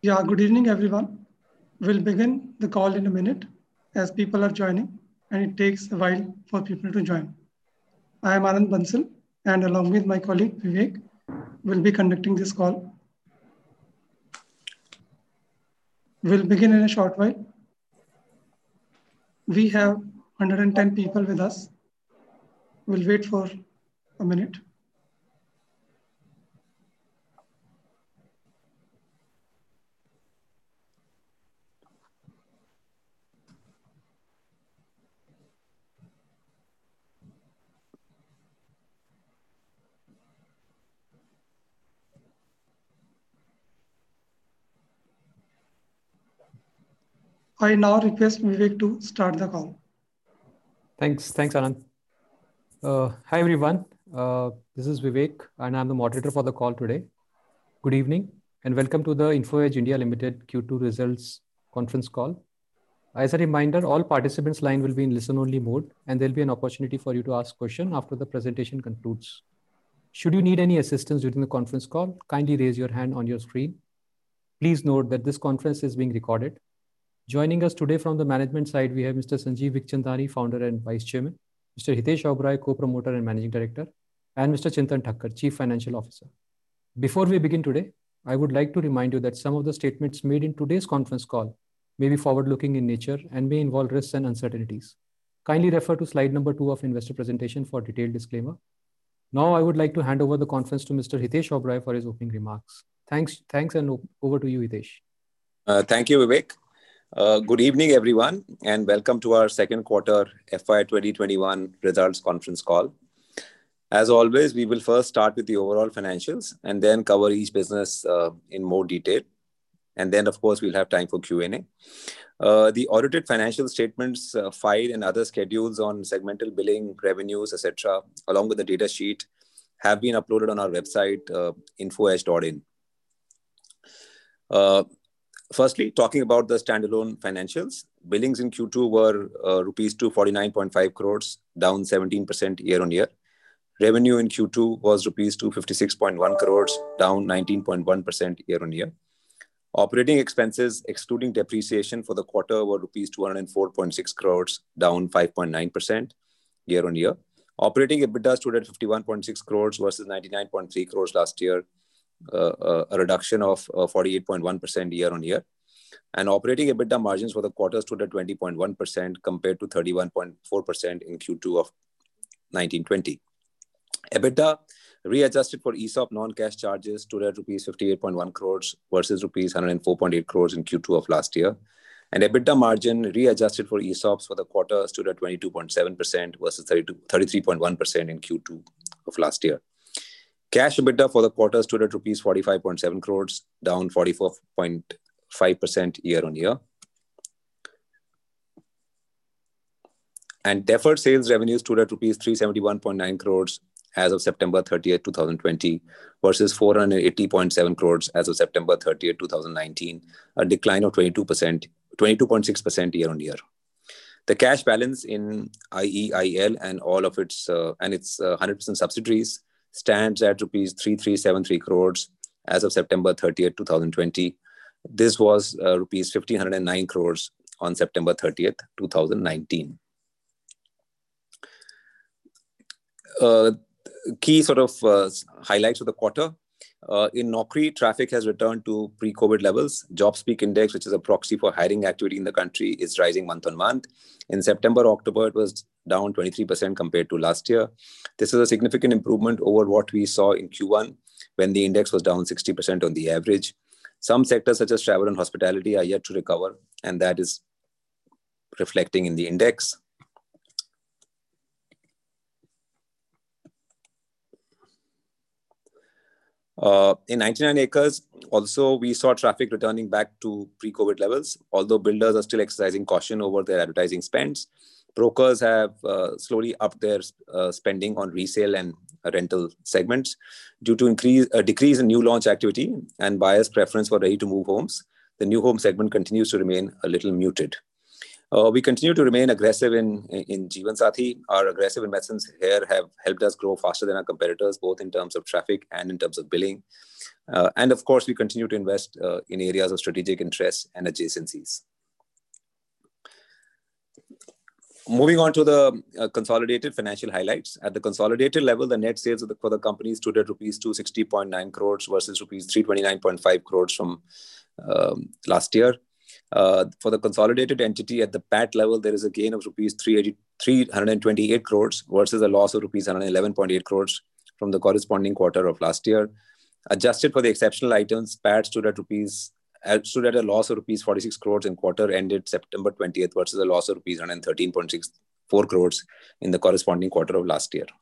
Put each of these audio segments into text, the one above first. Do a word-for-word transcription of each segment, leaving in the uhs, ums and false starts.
Yeah, good evening, everyone. We'll begin the call in a minute as people are joining, and it takes a while for people to join. I am Anand Bansal, and along with my colleague Vivek, will be conducting this call. We'll begin in a short while. We have one hundred ten people with us. We'll wait for a minute. I now request Vivek to start the call. Thanks. Thanks, Anand. Uh, hi, everyone. Uh, this is Vivek, and I'm the moderator for the call today. Good evening, and welcome to the Info Edge India Limited Q two results conference call. As a reminder, all participants' line will be in listen-only mode, and there'll be an opportunity for you to ask questions after the presentation concludes. Should you need any assistance during the conference call, kindly raise your hand on your screen. Please note that this conference is being recorded. Joining us today from the management side, we have Mister Sanjeev Bikhchandani, founder and vice chairman, Mister Hitesh Oberoi, co-promoter and managing director, and Mister Chintan Thakkar, chief financial officer. Before we begin today, I would like to remind you that some of the statements made in today's conference call may be forward-looking in nature and may involve risks and uncertainties. Kindly refer to slide number two of investor presentation for detailed disclaimer. Now I would like to hand over the conference to Mister Hitesh Oberoi for his opening remarks. Thanks, thanks, and over to you, Hitesh. Uh, thank you, Vivek. Uh, good evening, everyone, and welcome to our second quarter F Y twenty twenty-one results conference call. As always, we will first start with the overall financials and then cover each business uh, in more detail. And then, of course, we'll have time for Q and A. Uh, the audited financial statements uh, filed and other schedules on segmental billing, revenues, et cetera, along with the data sheet, have been uploaded on our website, uh, info edge dot in. Uh, Firstly, talking about the standalone financials, billings in Q two were uh, rupees two hundred forty-nine point five crores, down seventeen percent year on year. Revenue in Q two was rupees two hundred fifty-six point one crores, down nineteen point one percent year on year. Operating expenses, excluding depreciation for the quarter, were rupees two hundred four point six crores, down five point nine percent year on year. Operating EBITDA stood at fifty-one point six crores versus ninety-nine point three crores last year. Uh, a reduction of uh, forty-eight point one percent year on year. And operating EBITDA margins for the quarter stood at twenty point one percent compared to thirty-one point four percent in Q two of nineteen twenty. EBITDA readjusted for E S O P non-cash charges stood at rupees fifty-eight point one crores versus rupees one hundred four point eight crores in Q two of last year. And EBITDA margin readjusted for E S O Ps for the quarter stood at twenty-two point seven percent versus thirty-three point one percent in Q two of last year. Cash EBITDA for the quarter stood at rupees forty-five point seven crores, down forty-four point five percent year on year. And deferred sales revenue stood at rupees three hundred seventy-one point nine crores as of September thirtieth, twenty twenty versus four hundred eighty point seven crores as of September thirtieth, twenty nineteen, a decline of twenty-two percent, twenty-two point six percent year on year. The cash balance in I E I L and all of its uh, and its uh, one hundred percent subsidiaries stands at rupees three thousand three hundred seventy-three crores as of September thirtieth, twenty twenty. This was uh, rupees one thousand five hundred nine crores on September thirtieth, twenty nineteen. Uh, key sort of uh, highlights of the quarter. Uh, in Naukri, traffic has returned to pre-COVID levels. JobSpeak Index, which is a proxy for hiring activity in the country, is rising month on month. In September, October, it was down twenty-three percent compared to last year. This is a significant improvement over what we saw in Q one, when the index was down sixty percent on the average. Some sectors such as travel and hospitality are yet to recover, and that is reflecting in the index. Uh, in ninety-nine acres, also we saw traffic returning back to pre-COVID levels, although builders are still exercising caution over their advertising spends. Brokers have uh, slowly upped their uh, spending on resale and rental segments due to increase a decrease in new launch activity and buyers' preference for ready-to-move homes. The new home segment continues to remain a little muted. Uh, we continue to remain aggressive in, in, in Jeevan Sathi. Our aggressive investments here have helped us grow faster than our competitors, both in terms of traffic and in terms of billing. Uh, and of course, we continue to invest uh, in areas of strategic interest and adjacencies. Moving on to the uh, consolidated financial highlights. At the consolidated level, the net sales of the, for the company stood at rupees two sixty point nine crores versus rupees three twenty-nine point five crores from um, last year. Uh, for the consolidated entity at the P A T level, there is a gain of rupees three hundred twenty-eight crores versus a loss of rupees one hundred eleven point eight crores from the corresponding quarter of last year. Adjusted for the exceptional items, P A T stood at rupees stood at a loss of rupees forty-six crores in quarter ended September twentieth versus a loss of rupees one hundred thirteen point six four crores in the corresponding quarter of last year.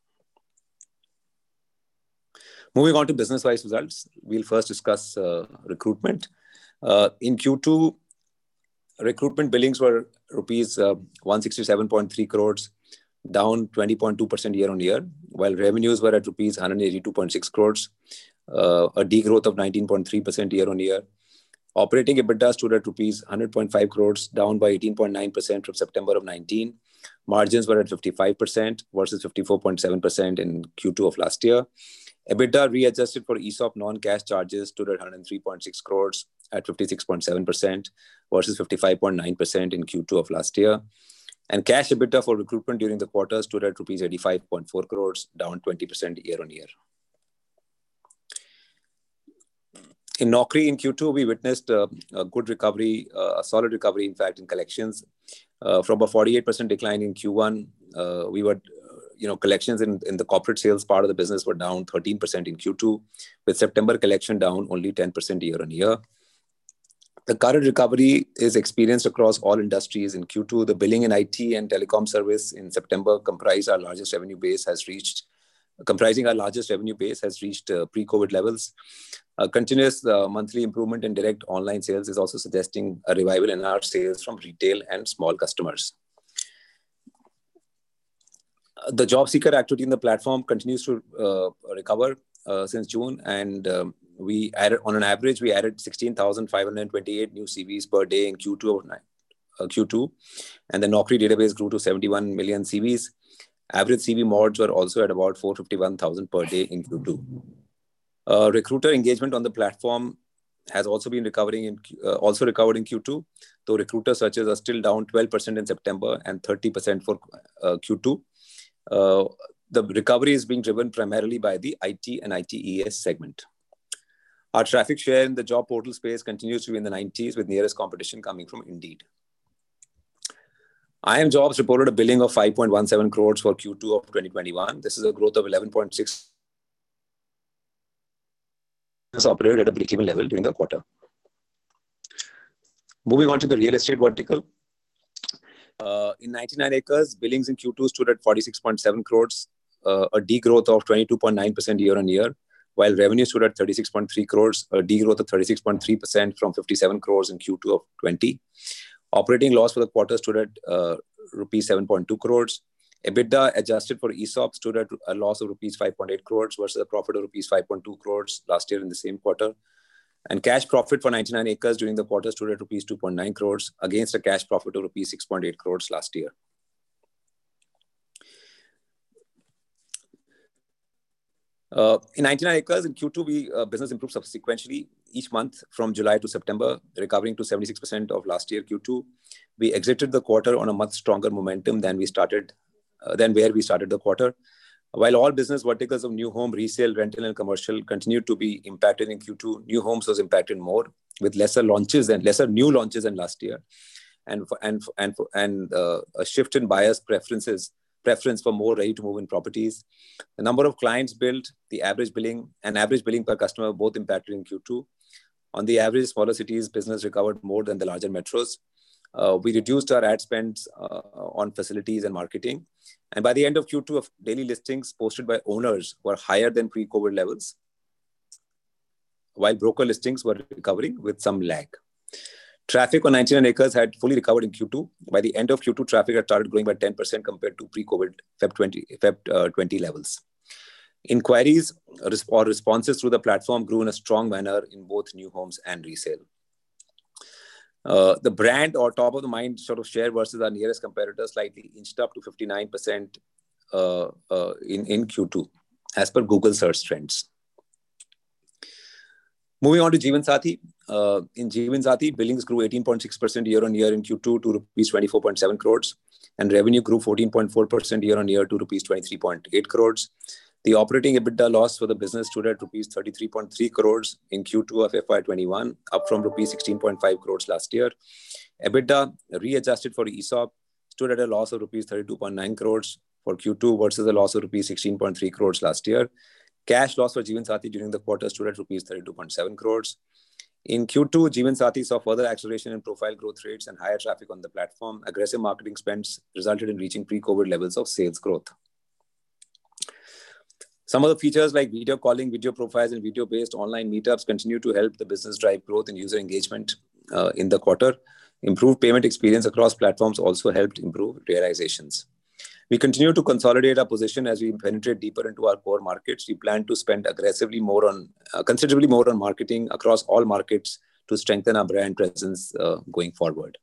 Moving on to business-wise results, we'll first discuss uh, recruitment. Uh, in Q two, recruitment billings were rupees uh, one hundred sixty-seven point three crores, down twenty point two percent year on year, while revenues were at rupees one hundred eighty-two point six crores, uh, a degrowth of nineteen point three percent year on year. Operating EBITDA stood at rupees one hundred point five crores, down by eighteen point nine percent from September of nineteen. Margins were at fifty-five percent versus fifty-four point seven percent in Q two of last year. EBITDA readjusted for E S O P non-cash charges stood at one hundred three point six crores at fifty-six point seven percent versus fifty-five point nine percent in Q two of last year. And cash EBITDA for recruitment during the quarter stood at rupees eighty-five point four crores, down twenty percent year on year. In Naukri in Q two, we witnessed uh, a good recovery, uh, a solid recovery, in fact, in collections. Uh, from a forty-eight percent decline in Q one, uh, we were, uh, you know, collections in, in the corporate sales part of the business were down thirteen percent in Q two, with September collection down only ten percent year on year. The current recovery is experienced across all industries. In Q two, the billing in I T and telecom service in September comprised our largest revenue base has reached, comprising our largest revenue base has reached uh, pre-COVID levels. A continuous uh, monthly improvement in direct online sales is also suggesting a revival in our sales from retail and small customers. The job seeker activity in the platform continues to uh, recover uh, since June, and um, we added, on an average, we added sixteen thousand five hundred twenty-eight new C Vs per day in Q two of uh, Q two, and the Naukri database grew to seventy-one million C Vs. Average C V mods were also at about four hundred fifty-one thousand per day in Q two. Uh, recruiter engagement on the platform has also been recovering in uh, also recovered in Q two, though recruiter searches are still down twelve percent in September and thirty percent for uh, Q two. Uh, the recovery is being driven primarily by the I T and I T E S segment. Our traffic share in the job portal space continues to be in the nineties, with nearest competition coming from Indeed. iimjobs reported a billing of five point one seven crores for Q two of twenty twenty-one. This is a growth of eleven point six percent. Operated at a break-even level during the quarter. Moving on to the real estate vertical. Uh, in ninety-nine acres, billings in Q two stood at forty-six point seven crores, uh, a degrowth of twenty-two point nine percent year on year, while revenue stood at thirty-six point three crores, a degrowth of thirty-six point three percent from fifty-seven crores in Q two of twenty. Operating loss for the quarter stood at uh, rupees seven point two crores. EBITDA adjusted for E S O P stood at a loss of rupees five point eight crores versus a profit of rupees five point two crores last year in the same quarter. And cash profit for ninety-nine acres during the quarter stood at rupees two point nine crores against a cash profit of rupees six point eight crores last year. Uh, in ninety-nine acres, in Q two, we uh, business improved subsequently each month from July to September, recovering to seventy-six percent of last year Q two. We exited the quarter on a much stronger momentum than we started, uh, than where we started the quarter. While all business verticals of new home, resale, rental, and commercial continued to be impacted in Q two, new homes was impacted more, with lesser launches and lesser new launches than last year, and and and and uh, a shift in buyers' preferences. preference for more ready-to-move-in properties. The number of clients billed, the average billing, and average billing per customer both impacted in Q two. On the average, smaller cities, business recovered more than the larger metros. Uh, we reduced our ad spends uh, on facilities and marketing. And by the end of Q two, of daily listings posted by owners were higher than pre-COVID levels, while broker listings were recovering with some lag. Traffic on ninety-nine acres had fully recovered in Q two. By the end of Q two, traffic had started growing by ten percent compared to pre-COVID Feb twenty levels. Inquiries or responses through the platform grew in a strong manner in both new homes and resale. Uh, the brand or top of the mind sort of share versus our nearest competitor slightly inched up to fifty-nine percent uh, uh, in, in Q two as per Google search trends. Moving on to Jeevansathi. Uh, in Jeevansathi, billings grew eighteen point six percent year-on-year in Q two to rupees twenty-four point seven crores, and revenue grew fourteen point four percent year-on-year to rupees twenty-three point eight crores. The operating EBITDA loss for the business stood at rupees thirty-three point three crores in Q two of F Y twenty-one, up from rupees sixteen point five crores last year. EBITDA, readjusted for E S O P, stood at a loss of rupees thirty-two point nine crores for Q two versus a loss of rupees sixteen point three crores last year. Cash loss for Jeevansathi during the quarter stood at rupees thirty-two point seven crores. In Q two, Jeevansathi saw further acceleration in profile growth rates and higher traffic on the platform. Aggressive marketing spends resulted in reaching pre-COVID levels of sales growth. Some of the features like video calling, video profiles, and video-based online meetups continue to help the business drive growth and user engagement uh, in the quarter. Improved payment experience across platforms also helped improve realizations. We continue to consolidate our position as we penetrate deeper into our core markets. We plan to spend aggressively more on, uh, considerably more on marketing across all markets to strengthen our brand presence uh, going forward.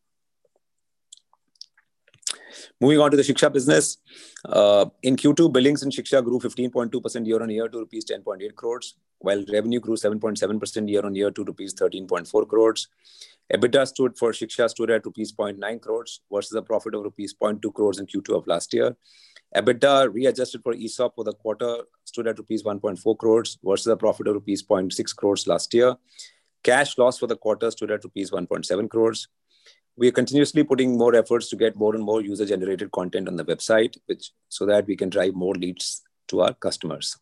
Moving on to the Shiksha business. Uh, in Q two, billings in Shiksha grew fifteen point two percent year-on-year to rupees ten point eight crores, while revenue grew seven point seven percent year-on-year to rupees thirteen point four crores. EBITDA stood for Shiksha stood at rupees zero point nine crores versus a profit of rupees zero point two crores in Q two of last year. EBITDA readjusted for E S O P for the quarter stood at rupees one point four crores versus a profit of rupees zero point six crores last year. Cash loss for the quarter stood at rupees one point seven crores. We are continuously putting more efforts to get more and more user-generated content on the website, which so that we can drive more leads to our customers.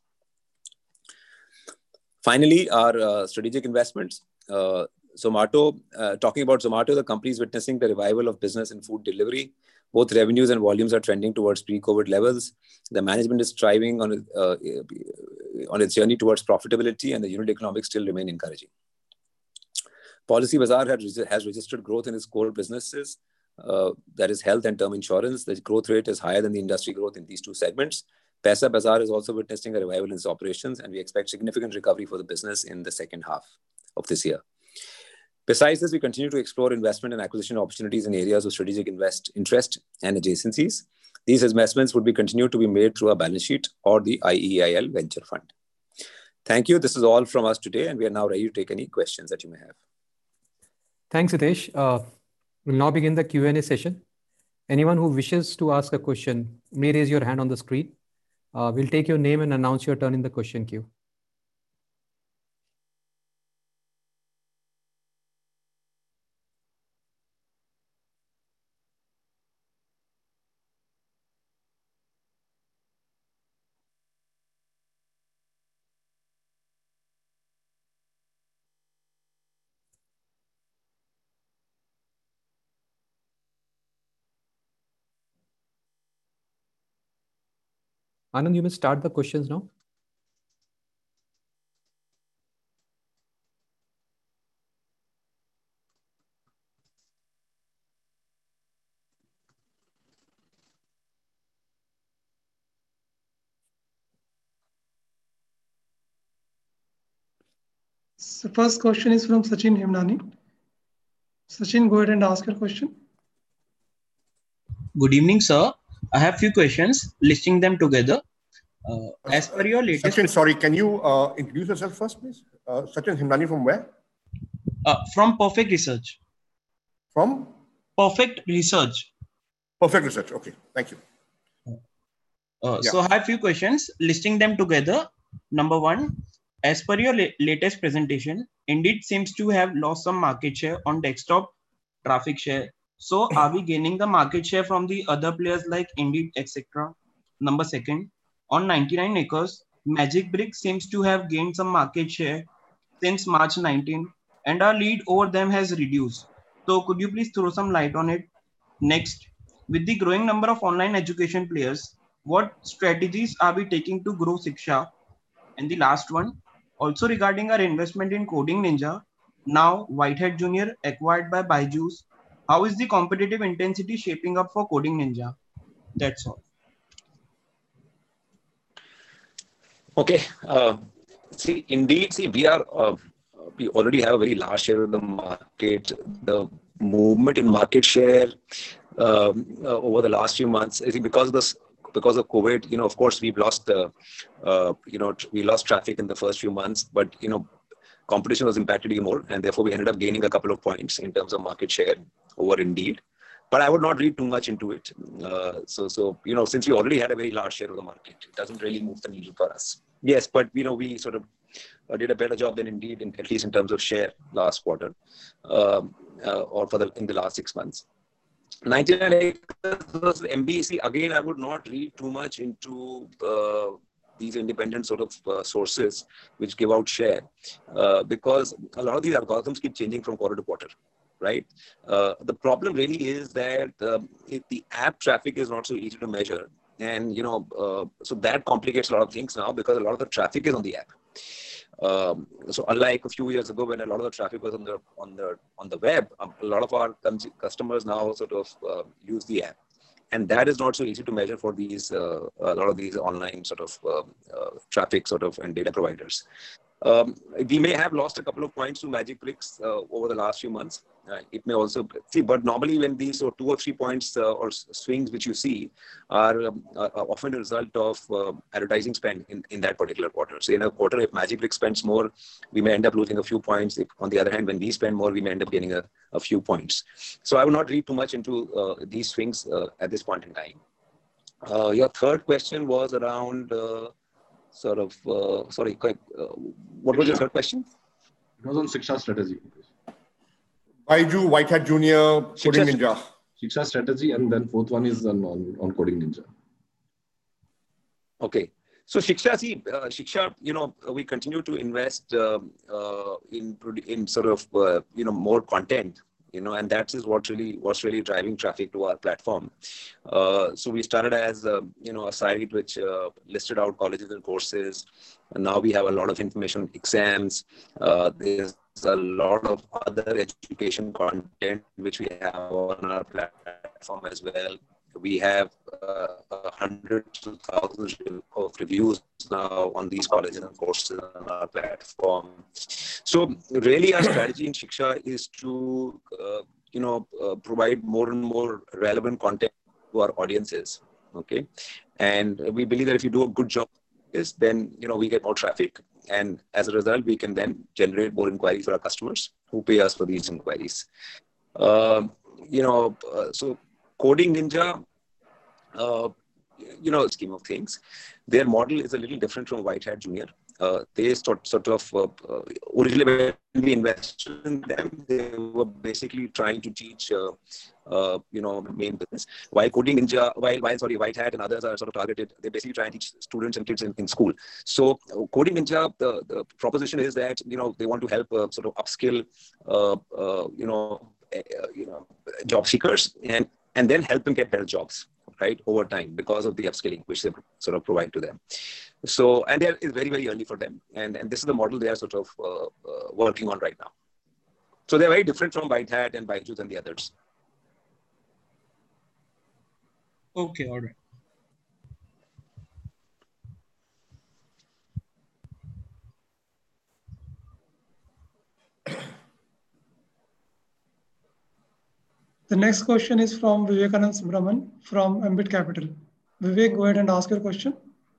Finally, our uh, strategic investments. Uh, Zomato, uh, talking about Zomato, the company is witnessing the revival of business in food delivery. Both revenues and volumes are trending towards pre-COVID levels. The management is striving on, uh, on its journey towards profitability, and the unit economics still remain encouraging. Policybazaar has registered growth in its core businesses, uh, that is health and term insurance. The growth rate is higher than the industry growth in these two segments. Paisabazaar is also witnessing a revival in its operations, and we expect significant recovery for the business in the second half of this year. Besides this, we continue to explore investment and acquisition opportunities in areas of strategic invest interest and adjacencies. These investments would be continued to be made through our balance sheet or the I E I L Venture Fund. Thank you. This is all from us today, and we are now ready to take any questions that you may have. Thanks, Hitesh. Uh, we'll now begin the Q and A session. Anyone who wishes to ask a question may raise your hand on the screen. Uh, we'll take your name and announce your turn in the question queue. Anand, you may start the questions now. So first question is from Sachin Himnani. Sachin, go ahead and ask your question. Good evening, sir. I have few questions, listing them together. Uh, as per your latest... Sachin, sorry, can you uh, introduce yourself first, please? Uh, Sachin Himnani from where? Uh, from Perfect Research. From? Perfect Research. Perfect Research, okay, thank you. Uh, yeah. So I have few questions, listing them together. Number one, as per your la latest presentation, Indeed seems to have lost some market share on desktop traffic share. So are we gaining the market share from the other players like Indeed, et cetera? Number second, on ninety-nine acres, Magic Bricks seems to have gained some market share since March nineteenth, and our lead over them has reduced. So could you please throw some light on it? Next, with the growing number of online education players, what strategies are we taking to grow Shiksha? And the last one, also regarding our investment in Coding Ninja, now Whitehead Junior acquired by Byju's, how is the competitive intensity shaping up for Coding Ninja? That's all. Okay. Uh, see, indeed, see, we are uh, we already have a very large share of the market. The movement in market share um, uh, over the last few months. I think because of this, because of COVID, you know, of course, we've lost, uh, uh, you know, we lost traffic in the first few months, but, you know, competition was impacted even more, and therefore we ended up gaining a couple of points in terms of market share over Indeed. But I would not read too much into it. Uh, so, so you know, since we already had a very large share of the market, it doesn't really move the needle for us. Yes, but you know, we sort of uh, did a better job than Indeed, in, at least in terms of share last quarter, um, uh, or for the in the last six months. ninety-nine acres versus M B C, again, I would not read too much into uh, these independent sort of uh, sources which give out share, uh, because a lot of these algorithms keep changing from quarter to quarter, right? Uh, the problem really is that uh, if the app traffic is not so easy to measure, and you know, uh, so that complicates a lot of things now because a lot of the traffic is on the app. Um, so unlike a few years ago when a lot of the traffic was on the on the on the web, um, a lot of our customers now sort of uh, use the app, and that is not so easy to measure for these uh, a lot of these online sort of uh, uh, traffic sort of and data providers. Um, we may have lost a couple of points to Magic Bricks uh, over the last few months. Uh, it may also see, but normally when these or two or three points uh, or swings which you see are, um, are often a result of uh, advertising spend in, in that particular quarter. So in a quarter, if Magic Bricks spends more, we may end up losing a few points. If, on the other hand, when we spend more, we may end up gaining a, a few points. So I would not read too much into uh, these swings uh, at this point in time. Uh, your third question was around uh, sort of, uh, sorry, uh, what was your third question? It was on Shiksha strategy. Byju, White Hat Junior, Coding Ninja. Shiksha strategy, and then fourth one is on, on, on Coding Ninja. Okay. So Shiksha, see, uh, Shiksha, you know, we continue to invest uh, uh, in, in sort of, uh, you know, more content. You know, and that is what really what's really driving traffic to our platform. Uh, so we started as a, you know, a site which uh, listed out colleges and courses, and now we have a lot of information exams. Uh, there's a lot of other education content which we have on our platform as well. We have uh, hundreds of thousands of reviews now on these colleges and courses on our platform. So really our strategy in Shiksha is to, uh, you know, uh, provide more and more relevant content to our audiences, okay? And we believe that if you do a good job, is then, you know, we get more traffic. And as a result, we can then generate more inquiries for our customers who pay us for these inquiries. Uh, you know, uh, so Coding Ninja, uh, you know, scheme of things, their model is a little different from White Hat Junior. Uh, they sort, sort of, uh, uh, originally when we invested in them, they were basically trying to teach, uh, uh, you know, main business. While Coding Ninja, while, while, sorry, White Hat and others are sort of targeted, they basically try and teach students and kids in, in school. So uh, Coding Ninja, the, the proposition is that, you know, they want to help uh, sort of upskill, uh, uh, you know, uh, you know, job seekers and, and then help them get better jobs, right, over time because of the upskilling which they sort of provide to them. So, and there is very, very early for them. And, and this is the model they are sort of uh, uh, working on right now. So they're very different from White Hat and Byju and the others. Okay, all right. The next question is from Vivekanand Subramanian from Ambit Capital. Vivek, go ahead and ask your question.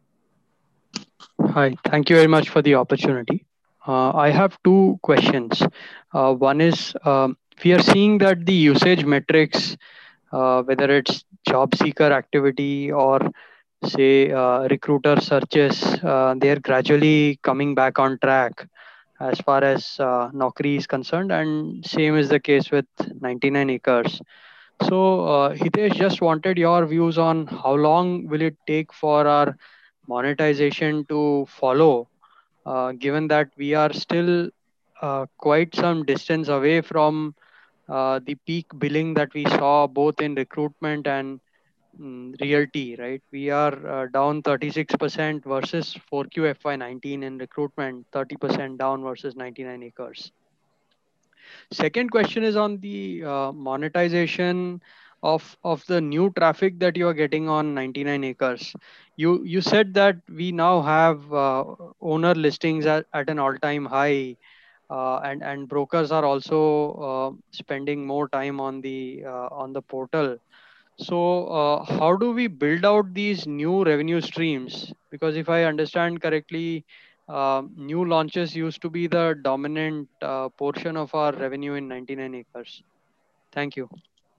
Hi, thank you very much for the opportunity. Uh, I have two questions. Uh, one is, um, we are seeing that the usage metrics, uh, whether it's job seeker activity or say uh, recruiter searches, uh, they are gradually coming back on track as far as uh, Naukri is concerned, and same is the case with ninety-nine acres. So, uh, Hitesh, just wanted your views on how long will it take for our monetization to follow, uh, given that we are still uh, quite some distance away from uh, the peak billing that we saw both in recruitment and mm, realty, right? We are uh, down thirty-six percent versus four Q F Y nineteen in recruitment, thirty percent down versus ninety-nine acres. Second question is on the uh, monetization of of the new traffic that you are getting on ninety-nine acres. You you said that we now have uh, owner listings at, at an all-time high. uh, and and brokers are also uh, spending more time on the uh, on the portal. So uh, how do we build out these new revenue streams? Because if I understand correctly, uh, new launches used to be the dominant uh, portion of our revenue in ninety-nine acres. Thank you.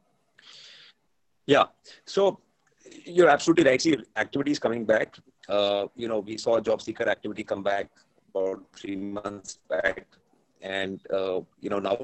Yeah. So you're absolutely right. See, activity is coming back. Uh, you know, we saw job seeker activity come back about three months back, and uh, you know now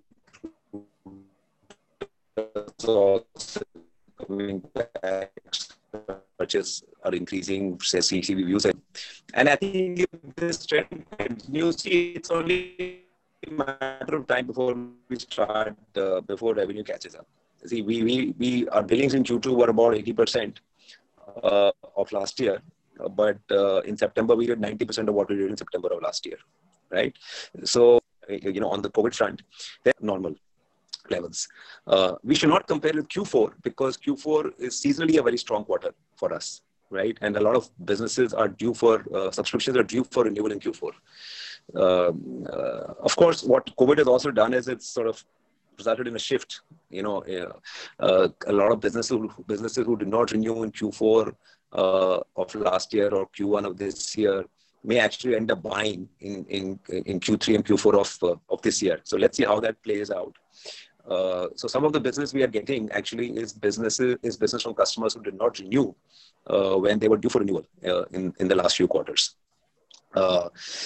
also coming back. Searches are increasing, say C C V views, and I think if this trend continues, it's only a matter of time before we start, uh, before revenue catches up. See, we, we, we, our billings in Q two were about eighty percent uh, of last year, but uh, in September, we did ninety percent of what we did in September of last year, right? So, you know, on the COVID front, they're normal levels. Uh, we should not compare with Q four because Q four is seasonally a very strong quarter for us, right? And a lot of businesses are due for, uh, subscriptions are due for renewal in Q four. Um, uh, of course, what COVID has also done is it's sort of resulted in a shift. You know, uh, uh, a lot of businesses who, businesses who did not renew in Q four uh, of last year or Q one of this year may actually end up buying in in, in Q three and Q four of uh, of this year. So let's see how that plays out. Uh, so some of the business we are getting actually is businesses is business from customers who did not renew uh, when they were due for renewal uh, in in the last few quarters. Uh,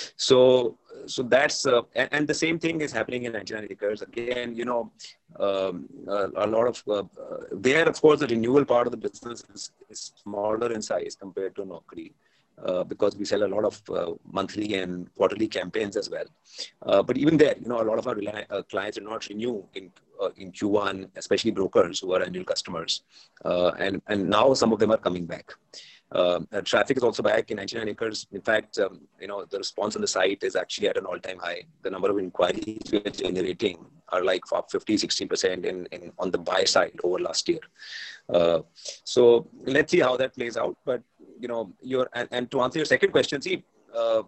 so, so that's, uh, and, and the same thing is happening in ninety-nine acres. Again, you know, um, uh, a lot of, uh, uh, there, of course, the renewal part of the business is, is smaller in size compared to Naukri, uh, because we sell a lot of uh, monthly and quarterly campaigns as well. Uh, but even there, you know, a lot of our uh, clients did not renew in, uh, in Q one, especially brokers who are annual customers. Uh, and, and now some of them are coming back. Uh, uh, traffic is also back in ninety-nine acres. In fact, um, you know, the response on the site is actually at an all-time high. The number of inquiries we're generating are like fifty, sixty percent in, in, on the buy side over last year. Uh, so let's see how that plays out. But, you know, you're, and, and to answer your second question, see, uh,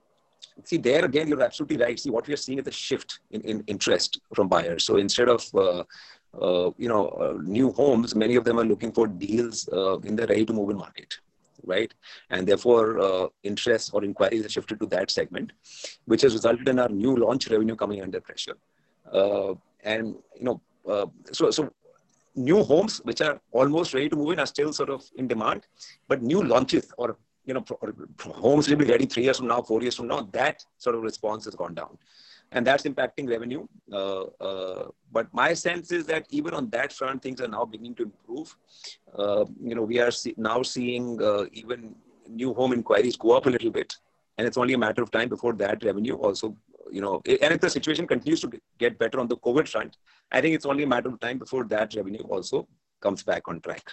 see there again, you're absolutely right. See, what we are seeing is a shift in, in interest from buyers. So instead of, uh, uh, you know, uh, new homes, many of them are looking for deals uh, in the ready to move in market. Right. And therefore, uh, interest or inquiries have shifted to that segment, which has resulted in our new launch revenue coming under pressure. Uh, and, you know, uh, so, so new homes, which are almost ready to move in, are still sort of in demand, but new launches or, you know, or homes will be ready three years from now, four years from now, that sort of response has gone down. And that's impacting revenue. Uh, uh, but my sense is that even on that front, things are now beginning to improve. Uh, you know, we are see now seeing uh, even new home inquiries go up a little bit. And it's only a matter of time before that revenue also, you know, and if the situation continues to get better on the COVID front, I think it's only a matter of time before that revenue also comes back on track.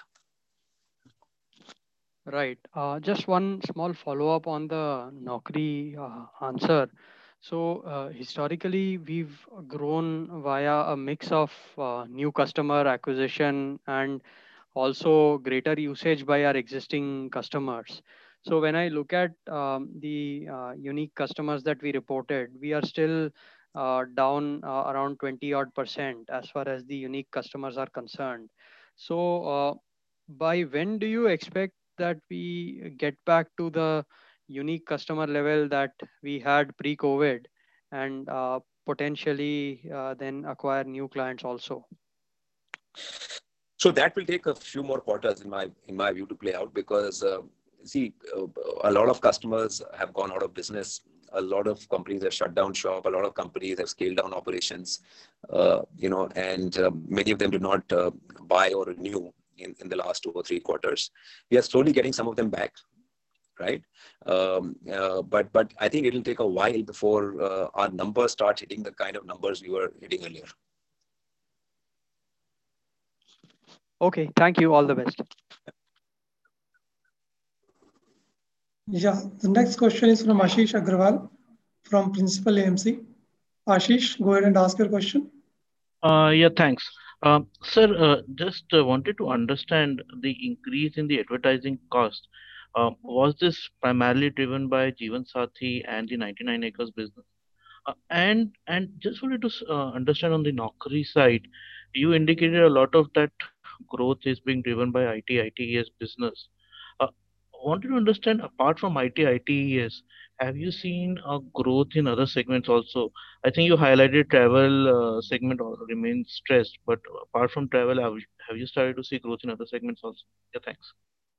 Right. Uh, just one small follow-up on the Naukri uh, answer. So uh, historically, we've grown via a mix of uh, new customer acquisition and also greater usage by our existing customers. So when I look at um, the uh, unique customers that we reported, we are still uh, down uh, around twenty odd percent as far as the unique customers are concerned. So uh, by when do you expect that we get back to the unique customer level that we had pre-COVID and uh, potentially uh, then acquire new clients also? So that will take a few more quarters in my in my view to play out because uh, see uh, a lot of customers have gone out of business. A lot of companies have shut down shop. A lot of companies have scaled down operations. Uh, you know, and uh, many of them did not uh, buy or renew in, in the last two or three quarters. We are slowly getting some of them back, right? Um, uh, but but I think it will take a while before uh, our numbers start hitting the kind of numbers we were hitting earlier. Okay, thank you. All the best. Yeah, the next question is from Ashish Agrawal from Principal A M C. Ashish, go ahead and ask your question. Uh, yeah, thanks. Um, sir, uh, just uh, wanted to understand the increase in the advertising cost. Uh, was this primarily driven by Jeevan Sathi and the ninety-nine acres business? Uh, and and just wanted to uh, understand on the Naukri side, you indicated a lot of that growth is being driven by I T, I T E S business. Uh, wanted to understand, apart from I T, I T E S, have you seen a growth in other segments also? I think you highlighted travel uh, segment or remains stressed, but apart from travel, have, you- have you started to see growth in other segments also? Yeah, thanks.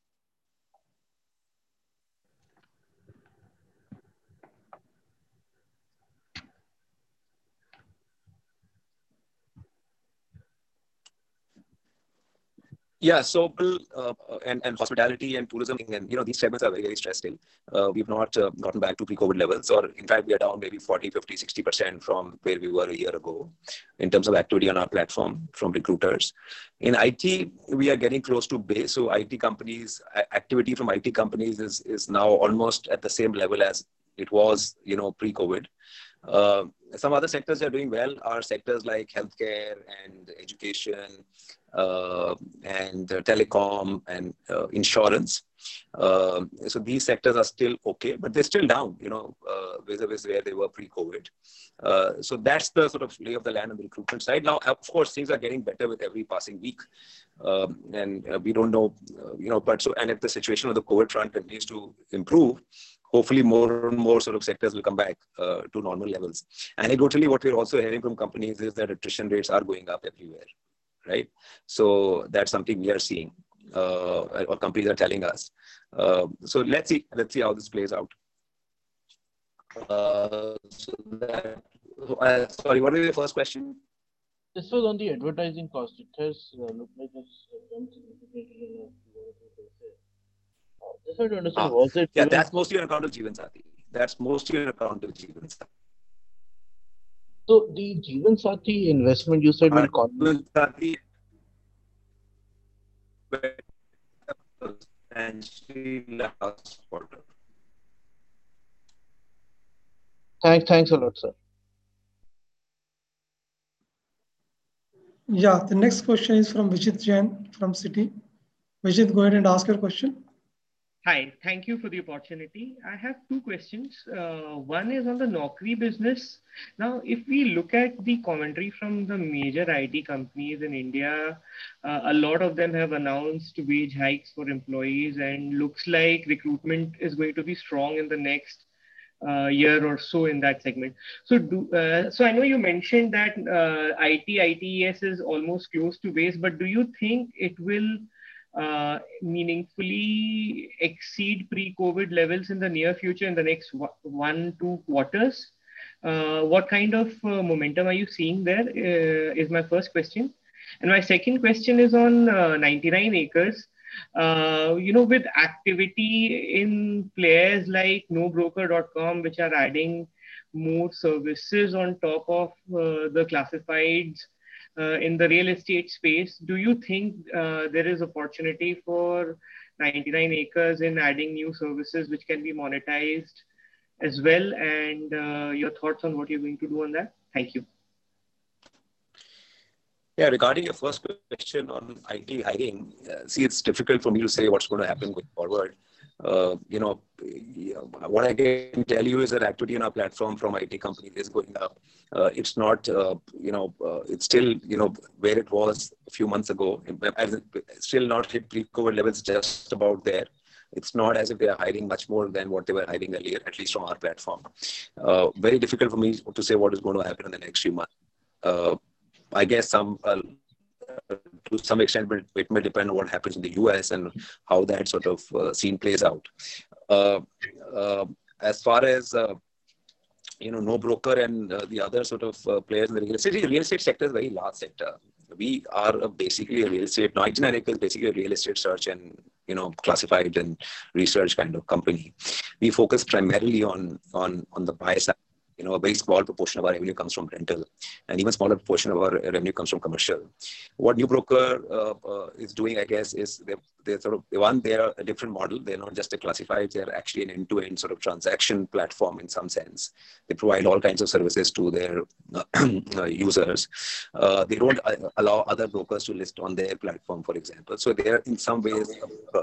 Yeah, so uh, and, and hospitality and tourism, and you know, these segments are very, very stressed still. Uh, we've not uh, gotten back to pre-COVID levels, or in fact, we are down maybe forty, fifty, sixty percent from where we were a year ago in terms of activity on our platform from recruiters. In I T, we are getting close to base. So I T companies, activity from I T companies is, is now almost at the same level as it was, you know, pre-COVID. Uh, some other sectors that are doing well are sectors like healthcare and education, uh, and uh, telecom and uh, insurance. Uh, so these sectors are still okay, but they're still down, you know, uh, vis-a-vis where they were pre-COVID. Uh, so that's the sort of lay of the land on the recruitment side. Now, of course, things are getting better with every passing week. Um, and uh, we don't know, uh, you know, but so, and if the situation on the COVID front continues to improve, hopefully more and more sort of sectors will come back uh, to normal levels. Anecdotally, what we're also hearing from companies is that attrition rates are going up everywhere, right? So that's something we are seeing, uh, or companies are telling us. Uh, so let's see, let's see how this plays out. Uh, so that, uh, sorry, what was your first question? This was on the advertising cost. It has uh, looked like it's done significantly on a basis. Just want to understand, ah, was it? Yeah, that's mostly on account of Jeevansathi. That's mostly on account of Jeevansathi. So the Jeevansathi investment you said will contribute. Last quarter. Thanks, thanks a lot, sir. Yeah, the next question is from Vijit Jain from Citi. Vijit, go ahead and ask your question. Hi, thank you for the opportunity. I have two questions. Uh, one is on the Naukri business. Now, if we look at the commentary from the major I T companies in India, uh, a lot of them have announced wage hikes for employees, and looks like recruitment is going to be strong in the next uh, year or so in that segment. So, do uh, so I know you mentioned that uh, I T, I T E S is almost close to base, but do you think it will uh, meaningfully exceed pre-COVID levels in the near future, in the next one, two quarters? Uh, what kind of uh, momentum are you seeing there? Uh, is my first question. And my second question is on uh, ninety-nine acres. Uh, you know, with activity in players like no broker dot com, which are adding more services on top of uh, the classifieds, Uh, in the real estate space, do you think uh, there is opportunity for ninety-nine acres in adding new services which can be monetized as well? And uh, your thoughts on what you're going to do on that? Thank you. Yeah, regarding your first question on I T hiring, uh, see, it's difficult for me to say what's going to happen going forward. Uh, you know, what I can tell you is that activity on our platform from I T companies is going up. Uh, it's not, uh, you know, uh, it's still, you know, where it was a few months ago. It's still not hit pre-COVID levels, just about there. It's not as if they are hiring much more than what they were hiring earlier, at least from our platform. Uh, very difficult for me to say what is going to happen in the next few months. Uh, I guess some, uh, to some extent, but it may depend on what happens in the U S and how that sort of uh, scene plays out. Uh, uh, as far as, uh, you know, no broker and uh, the other sort of uh, players in the real estate, the real estate sector is a very large sector. We are a basically a real estate, ninety-nine acres is basically a real estate search and, you know, classified and research kind of company. We focus primarily on, on, on the buy side. You know, a very small proportion of our revenue comes from rental, and even smaller proportion of our revenue comes from commercial. What New Broker uh, uh, is doing, I guess, is they they're sort of one. They are a different model. They're not just a classified. They're actually an end-to-end sort of transaction platform in some sense. They provide all kinds of services to their uh, users. Uh, they don't allow other brokers to list on their platform, for example. So they are in some ways a,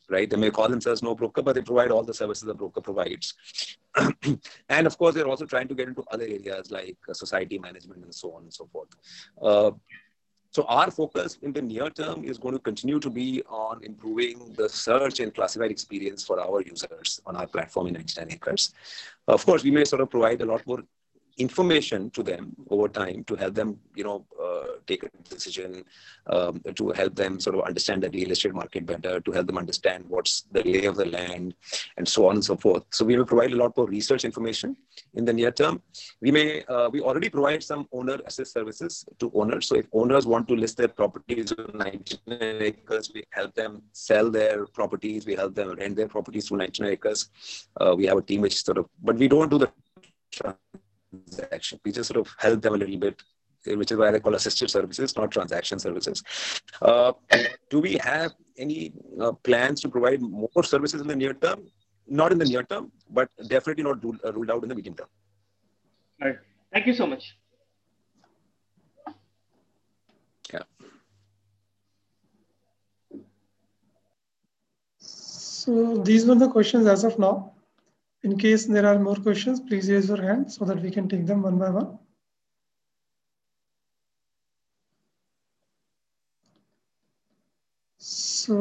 right? They may call themselves no broker, but they provide all the services a broker provides. And of course, they're also trying to get into other areas like uh, society management and so on and so forth. Uh, So our focus in the near term is going to continue to be on improving the search and classified experience for our users on our platform in ninety-nine acres. Of course, we may sort of provide a lot more information to them over time to help them, you know, uh, take a decision, um, to help them sort of understand the real estate market better, to help them understand what's the lay of the land, and so on and so forth. So we will provide a lot more research information in the near term. We may, uh, we already provide some owner assist services to owners. So if owners want to list their properties on ninety-nine acres, we help them sell their properties. We help them rent their properties to ninety-nine acres. Uh, we have a team which sort of, but we don't do the transaction. We just sort of help them a little bit, which is why they call assisted services, not transaction services. Uh, do we have any uh, plans to provide more services in the near term? Not in the near term, but definitely not ruled, uh, ruled out in the medium term. All right. Thank you so much. Yeah. So these were the questions as of now. In case there are more questions, please raise your hand so that we can take them one by one. So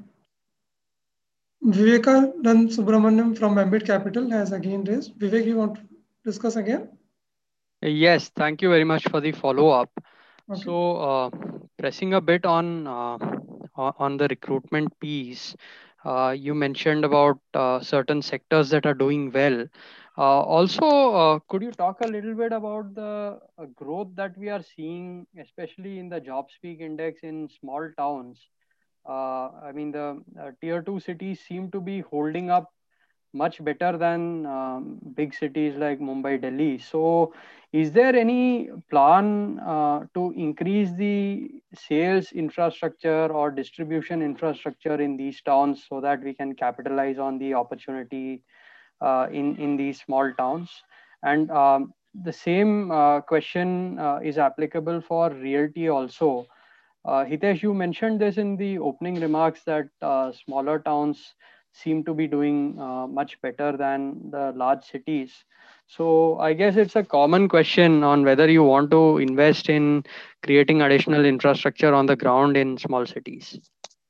Vivekanand Subramaniam from Ambit Capital has again raised. Vivek, you want to discuss again? Yes, thank you very much for the follow-up. Okay. So uh, pressing a bit on uh, on the recruitment piece, uh, you mentioned about uh, certain sectors that are doing well. Uh, also, uh, could you talk a little bit about the uh, growth that we are seeing, especially in the JobSpeak index in small towns? Uh, I mean, the uh, tier two cities seem to be holding up much better than um, big cities like Mumbai, Delhi. So is there any plan uh, to increase the sales infrastructure or distribution infrastructure in these towns so that we can capitalize on the opportunity uh, in, in these small towns? And um, the same uh, question uh, is applicable for realty also. Uh, Hitesh, you mentioned this in the opening remarks that uh, smaller towns seem to be doing uh, much better than the large cities. So I guess it's a common question on whether you want to invest in creating additional infrastructure on the ground in small cities.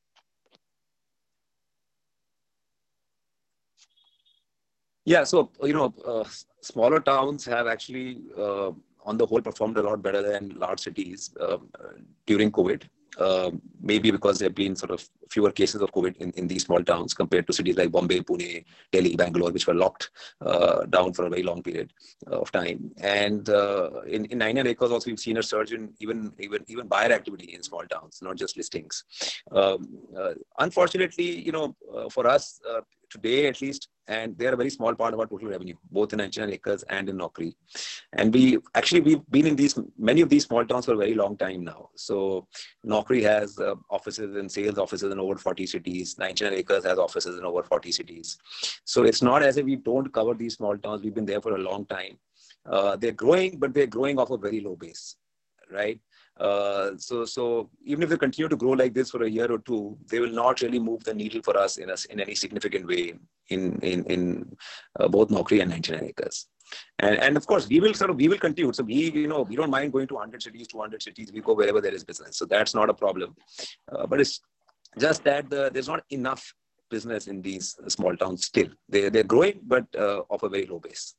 Yeah, so, you know, uh, smaller towns have actually, uh, on the whole, performed a lot better than large cities uh, during COVID. Uh, maybe because there have been sort of fewer cases of COVID in, in these small towns compared to cities like Bombay, Pune, Delhi, Bangalore, which were locked uh, down for a very long period of time. And uh, in, in ninety-nine acres also, we've seen a surge in even, even, even buyer activity in small towns, not just listings. Um, uh, unfortunately, you know, uh, for us, uh, today at least, and they're a very small part of our total revenue, both in ninety-nine acres and in Naukri. And we actually, we've been in these, many of these small towns for a very long time now. So Naukri has uh, offices and sales offices in over forty cities. ninety-nine acres has offices in over forty cities. So it's not as if we don't cover these small towns. We've been there for a long time. Uh, they're growing, but they're growing off a very low base, right? Uh, so, so even if they continue to grow like this for a year or two, they will not really move the needle for us in, a, in any significant way in in in uh, both Naukri and ninety-nine acres. And and of course, we will sort of we will continue. So we you know we don't mind going to one hundred cities, two hundred cities. We go wherever there is business. So that's not a problem. Uh, but it's just that the, there's not enough business in these small towns still. They they're growing, but uh, off a very low base.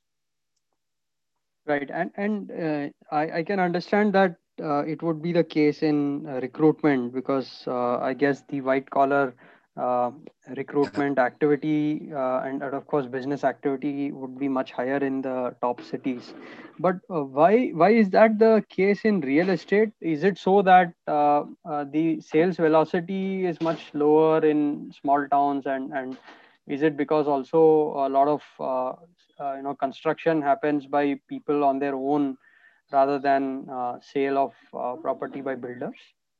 Right, and and uh, I I can understand that. Uh, it would be the case in uh, recruitment because uh, I guess the white collar uh, recruitment activity uh, and, and of course business activity would be much higher in the top cities. But uh, why why is that the case in real estate? Is it so that uh, uh, the sales velocity is much lower in small towns, and and is it because also a lot of uh, uh, you know construction happens by people on their own rather than uh, sale of uh, property by builders?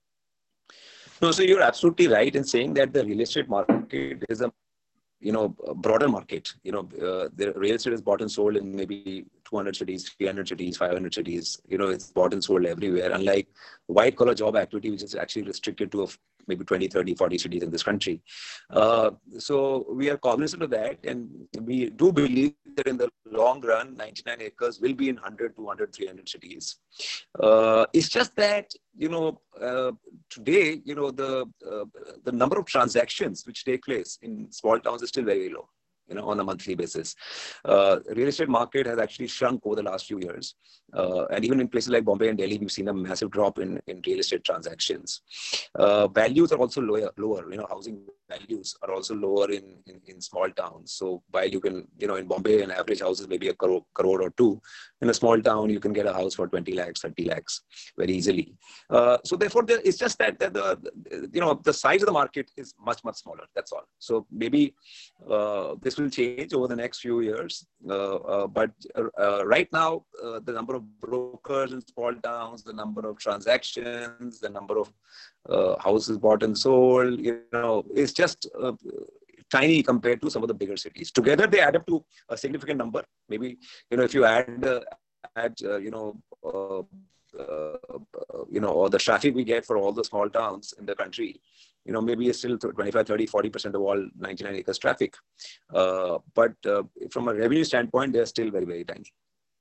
No, so you're absolutely right in saying that the real estate market is a, you know, a broader market. You know, uh, the real estate is bought and sold in maybe two hundred cities, three hundred cities, five hundred cities. You know, it's bought and sold everywhere. Unlike white collar job activity, which is actually restricted to a maybe twenty, thirty, forty cities in this country. Uh, so we are cognizant of that, and we do believe that in the long run, ninety-nine acres will be in one hundred, two hundred, three hundred cities. Uh, it's just that, you know, uh, today, you know, the uh, the number of transactions which take place in small towns is still very, very low, you know, on a monthly basis. Uh, real estate market has actually shrunk over the last few years. Uh, and even in places like Bombay and Delhi, we've seen a massive drop in, in real estate transactions. Uh, values are also lower, lower, you know, housing values are also lower in, in, in small towns. So while you can, you know, in Bombay, an average house is maybe a crore, crore or two. In a small town, you can get a house for twenty lakhs, thirty lakhs very easily. Uh, so therefore, there, it's just that, that the, the, you know, the size of the market is much, much smaller. That's all. So maybe uh, this will change over the next few years. Uh, uh, but uh, right now, uh, the number of brokers in small towns, the number of transactions, the number of uh, houses bought and sold, you know, is just uh, tiny compared to some of the bigger cities. Together, they add up to a significant number. Maybe, you know, if you add, uh, add uh, you know, uh, uh, you know, or the traffic we get for all the small towns in the country, you know, maybe it's still twenty-five, thirty, forty percent of all ninety-nine acres traffic. Uh, but uh, from a revenue standpoint, they're still very, very tiny.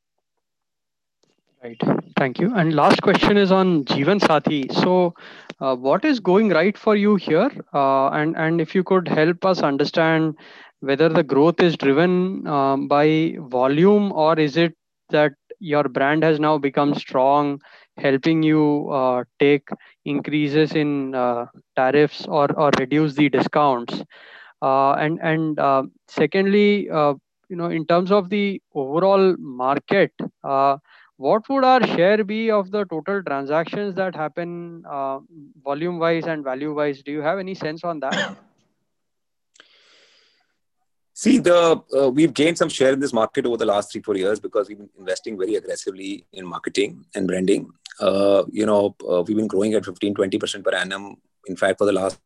Right. Thank you. And last question is on Jeevansathi. So uh, what is going right for you here? Uh, and, and if you could help us understand whether the growth is driven um, by volume, or is it that your brand has now become strong, helping you uh, take increases in uh, tariffs or, or reduce the discounts? Uh, and and uh, secondly, uh, you know, in terms of the overall market, uh, what would our share be of the total transactions that happen uh, volume wise and value wise? Do you have any sense on that? See, the uh, we've gained some share in this market over the last three, four years because we've been investing very aggressively in marketing and branding. Uh, you know, uh, we've been growing at fifteen, twenty percent per annum. In fact, for the last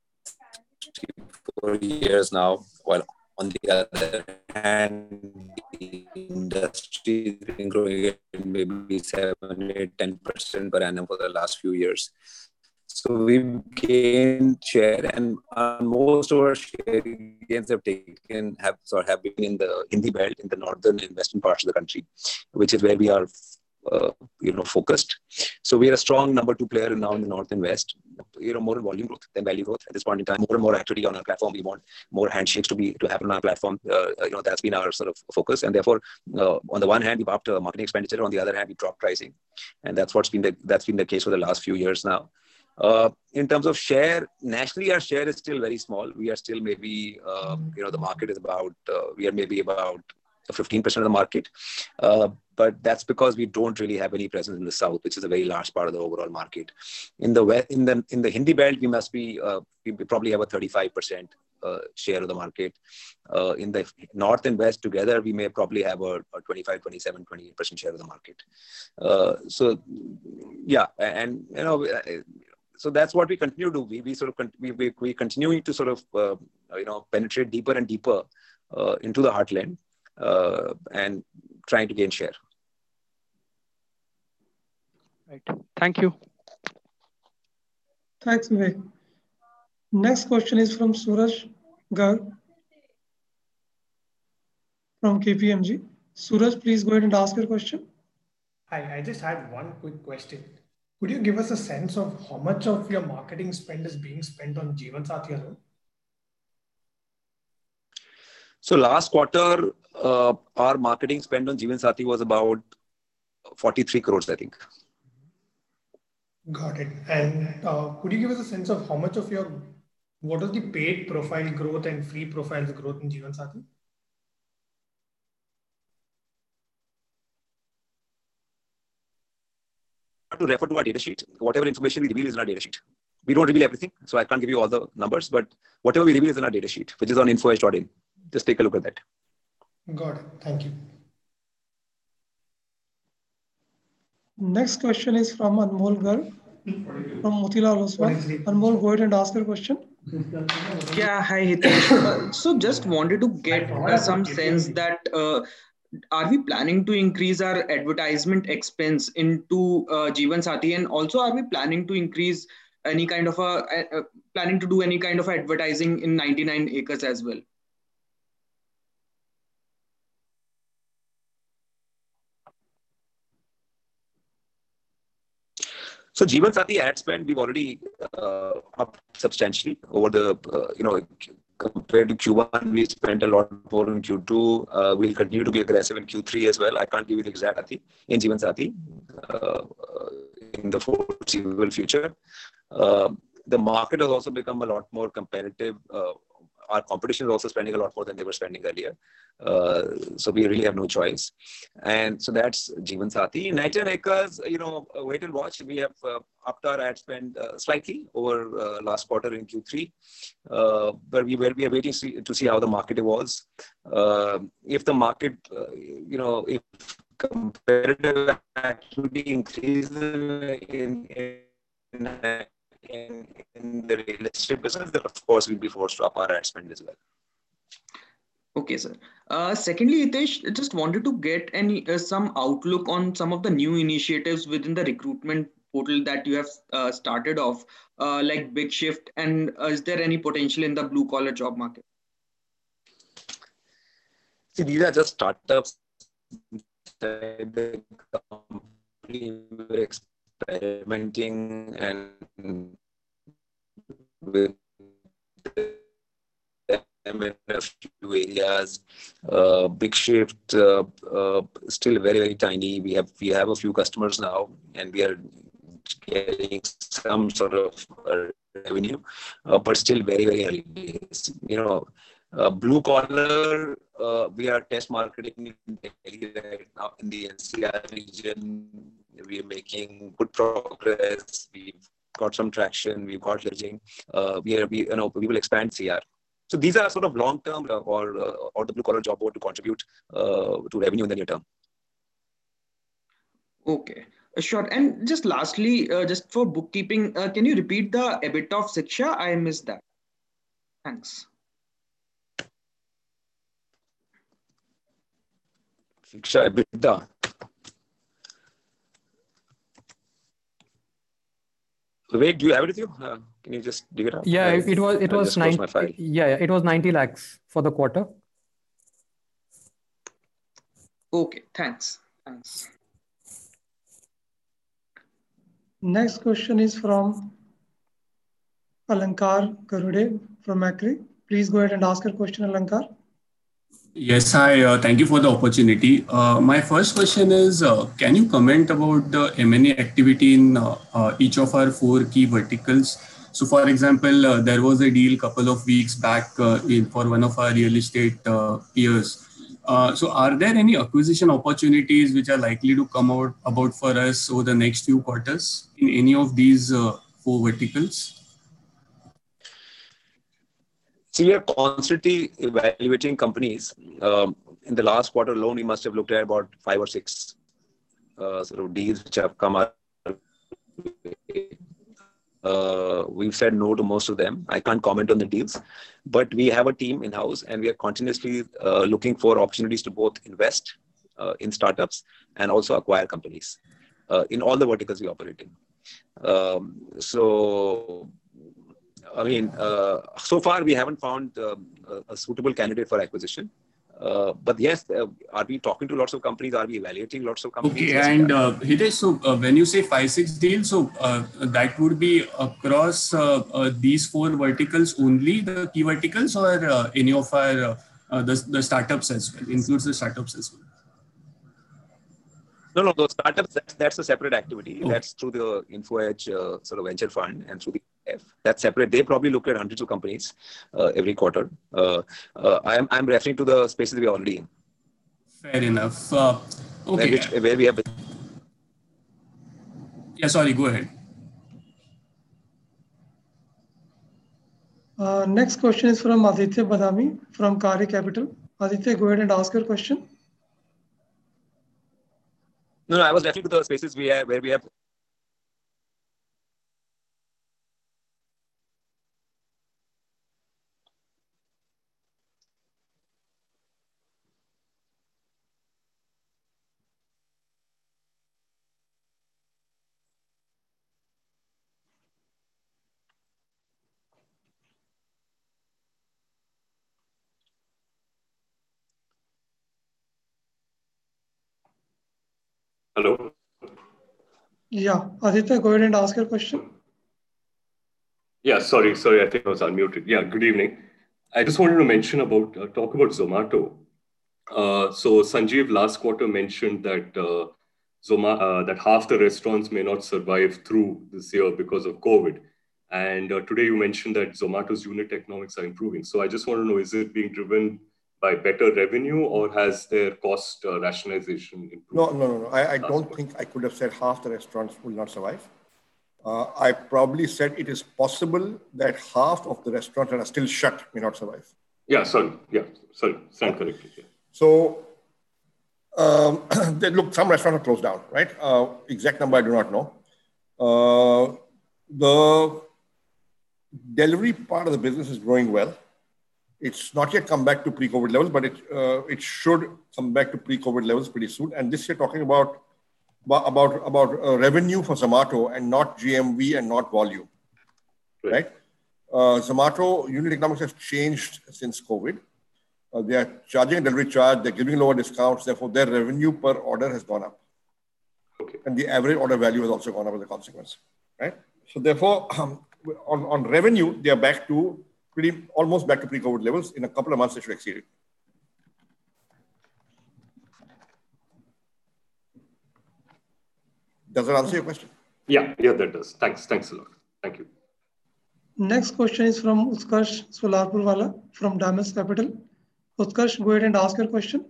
four years now, while on the other hand, the industry has been growing at maybe seven, eight, ten percent per annum for the last few years. So we've gained share, and uh, most of our share gains have taken have or have been in the Hindi belt, in the northern and western parts of the country, which is where we are, uh, you know, focused. So we are a strong number two player now in the north and west. You know, more in volume growth than value growth at this point in time. More and more activity on our platform. We want more handshakes to be to happen on our platform. Uh, you know, that's been our sort of focus, and therefore, uh, on the one hand, we've upped uh, marketing expenditure. On the other hand, we dropped pricing, and that's what's been the that's been the case for the last few years now. Uh, in terms of share, nationally, our share is still very small. We are still maybe, uh, you know, the market is about, uh, we are maybe about fifteen percent of the market. Uh, but that's because we don't really have any presence in the south, which is a very large part of the overall market. In the west, in the in the Hindi belt, we must be, uh, we probably have a thirty-five percent uh, share of the market. Uh, in the north and west together, we may probably have a, a twenty-five, twenty-seven, twenty-eight percent share of the market. Uh, so, yeah, and, you know, so that's what we continue to do. We, we sort of we we, we continue to sort of uh, you know penetrate deeper and deeper uh, into the heartland uh, and trying to gain share. Right. Thank you. Thanks, Vivek. Next question is from Suraj Garg from K P M G. Suraj, please go ahead and ask your question. Hi, I just had one quick question. Could you give us a sense of how much of your marketing spend is being spent on Jeevansathi alone? So last quarter, uh, our marketing spend on Jeevansathi was about forty-three crores, I think. Got it. And uh, could you give us a sense of how much of your, what is the paid profile growth and free profiles growth in Jeevansathi? To refer to our data sheet, whatever information we reveal is in our data sheet. We don't reveal everything, so I can't give you all the numbers, but whatever we reveal is in our data sheet, which is on info edge dot in. Just take a look at that. Got it. Thank you. Next question is from Anmol Garg from Motilal Oswal. Anmol, go ahead and ask your question. Yeah, hi Hitesh. Uh, so just wanted to get uh, some sense that uh, are we planning to increase our advertisement expense into uh, Jeevansathi, and also are we planning to increase any kind of a, a, a planning to do any kind of advertising in ninety-nine acres as well? So Jeevan Saathi ad spend, we've already uh, up substantially over the, uh, you know, compared to Q one, we spent a lot more in Q two. Uh, we'll continue to be aggressive in Q three as well. I can't give you the exact Saathi in Jeevan Saathi uh, in the foreseeable future. Uh, the market has also become a lot more competitive. Uh, our competition is also spending a lot more than they were spending earlier. Uh, so we really have no choice. And so that's Jeevan Saathi. ninety-nine acres, you know, wait and watch. We have uh, upped our ad spend uh, slightly over uh, last quarter in Q three. Uh, but we were we are waiting see, to see how the market evolves. Uh, if the market, uh, you know, if competitive activity increases in, in In, in the real estate business, then of course we'll be forced to up our ad spend as well. Okay, sir. Uh, secondly, Hitesh, I just wanted to get any uh, some outlook on some of the new initiatives within the recruitment portal that you have uh, started off, uh, like Big Shift, and uh, is there any potential in the blue collar job market? See, these are just startups. The company we're experimenting and with them in a few areas. Uh, Big Shift, uh, uh, still very very tiny. We have we have a few customers now, and we are getting some sort of uh, revenue, uh, but still very very early days. You know, uh, blue collar. Uh, we are test marketing in Delhi right now in the N C R region. We are making good progress. We've got some traction. We've got leveraging. Uh, we are we you know we will expand C R. So these are sort of long term uh, or uh, or the blue collar job board to contribute uh, to revenue in the near term. Okay, uh, sure. And just lastly, uh, just for bookkeeping, uh, can you repeat the EBITDA of Shiksha? I missed that. Thanks. Shiksha EBITDA. Vivek, do you have it with you? Uh, can you just dig it out? Yeah, I, it was it I'll was just close my nine. file. Yeah, yeah, it was ninety lakhs for the quarter. Okay, thanks. Thanks. Next question is from Alankar Garude from Macquarie. Please go ahead and ask your question, Alankar. Yes, hi. Uh, thank you for the opportunity. Uh, my first question is, uh, can you comment about the M and A activity in uh, uh, each of our four key verticals? So, for example, uh, there was a deal couple of weeks back uh, in, for one of our real estate uh, peers. Uh, so, are there any acquisition opportunities which are likely to come out about for us over the next few quarters in any of these uh, four verticals? So we are constantly evaluating companies. Um, in the last quarter alone, we must have looked at about five or six uh, sort of deals which have come out. Uh, we've said no to most of them. I can't comment on the deals, but we have a team in-house and we are continuously uh, looking for opportunities to both invest uh, in startups and also acquire companies uh, in all the verticals we operate in. Um, so I mean, uh, so far we haven't found uh, a suitable candidate for acquisition. Uh, but yes, uh, are we talking to lots of companies? Are we evaluating lots of companies? Okay, Yes, and uh, Hitesh, so uh, when you say five, six deals, so uh, that would be across uh, uh, these four verticals only, the key verticals, or uh, any of our uh, uh, the, the startups as well, includes the startups as well? No, no, those startups, that's, that's a separate activity. Okay. That's through the InfoEdge uh, sort of venture fund and through the F. That's separate. They probably look at hundreds of companies uh, every quarter. Uh, uh, I'm, I'm referring to the spaces we're already in. Fair enough. Uh, okay. Where, which, where we have... Yeah, sorry, go ahead. Uh, next question is from Aditya Badami from Kari Capital. Aditya, go ahead and ask your question. No, no, I was referring to the spaces we have, where we have... Hello. Yeah, Aditya, go ahead and ask your question. Yeah, sorry, sorry, I think I was unmuted. Yeah, good evening. I just wanted to mention about, uh, talk about Zomato. Uh, so Sanjeev last quarter mentioned that uh, Zoma, uh, that half the restaurants may not survive through this year because of COVID. And uh, today you mentioned that Zomato's unit economics are improving. So I just want to know, is it being driven by better revenue or has their cost uh, rationalization improved? No, no, no, no. I, I don't quarter? think I could have said half the restaurants will not survive. Uh, I probably said it is possible that half of the restaurants that are still shut may not survive. Yeah, sorry. Yeah, sorry. Stand corrected. Yeah. So, um, they, look, some restaurants are closed down, right? Uh, exact number I do not know. Uh, the delivery part of the business is growing well. It's not yet come back to pre-COVID levels, but it uh, it should come back to pre-COVID levels pretty soon. And this you're talking about about about uh, revenue for Zomato and not G M V and not volume, right? right? Uh, Zomato unit economics has changed since COVID. Uh, they are charging a delivery charge. They're giving lower discounts. Therefore, their revenue per order has gone up, okay. And the average order value has also gone up as a consequence, right? So therefore, um, on on revenue, they are back to pretty almost back to pre-COVID levels. In a couple of months, they should exceed it. Does that answer your question? Yeah, yeah, that does. Thanks, thanks a lot. Thank you. Next question is from Utkarsh Solarpurwala from Damas Capital. Utkarsh, go ahead and ask your question.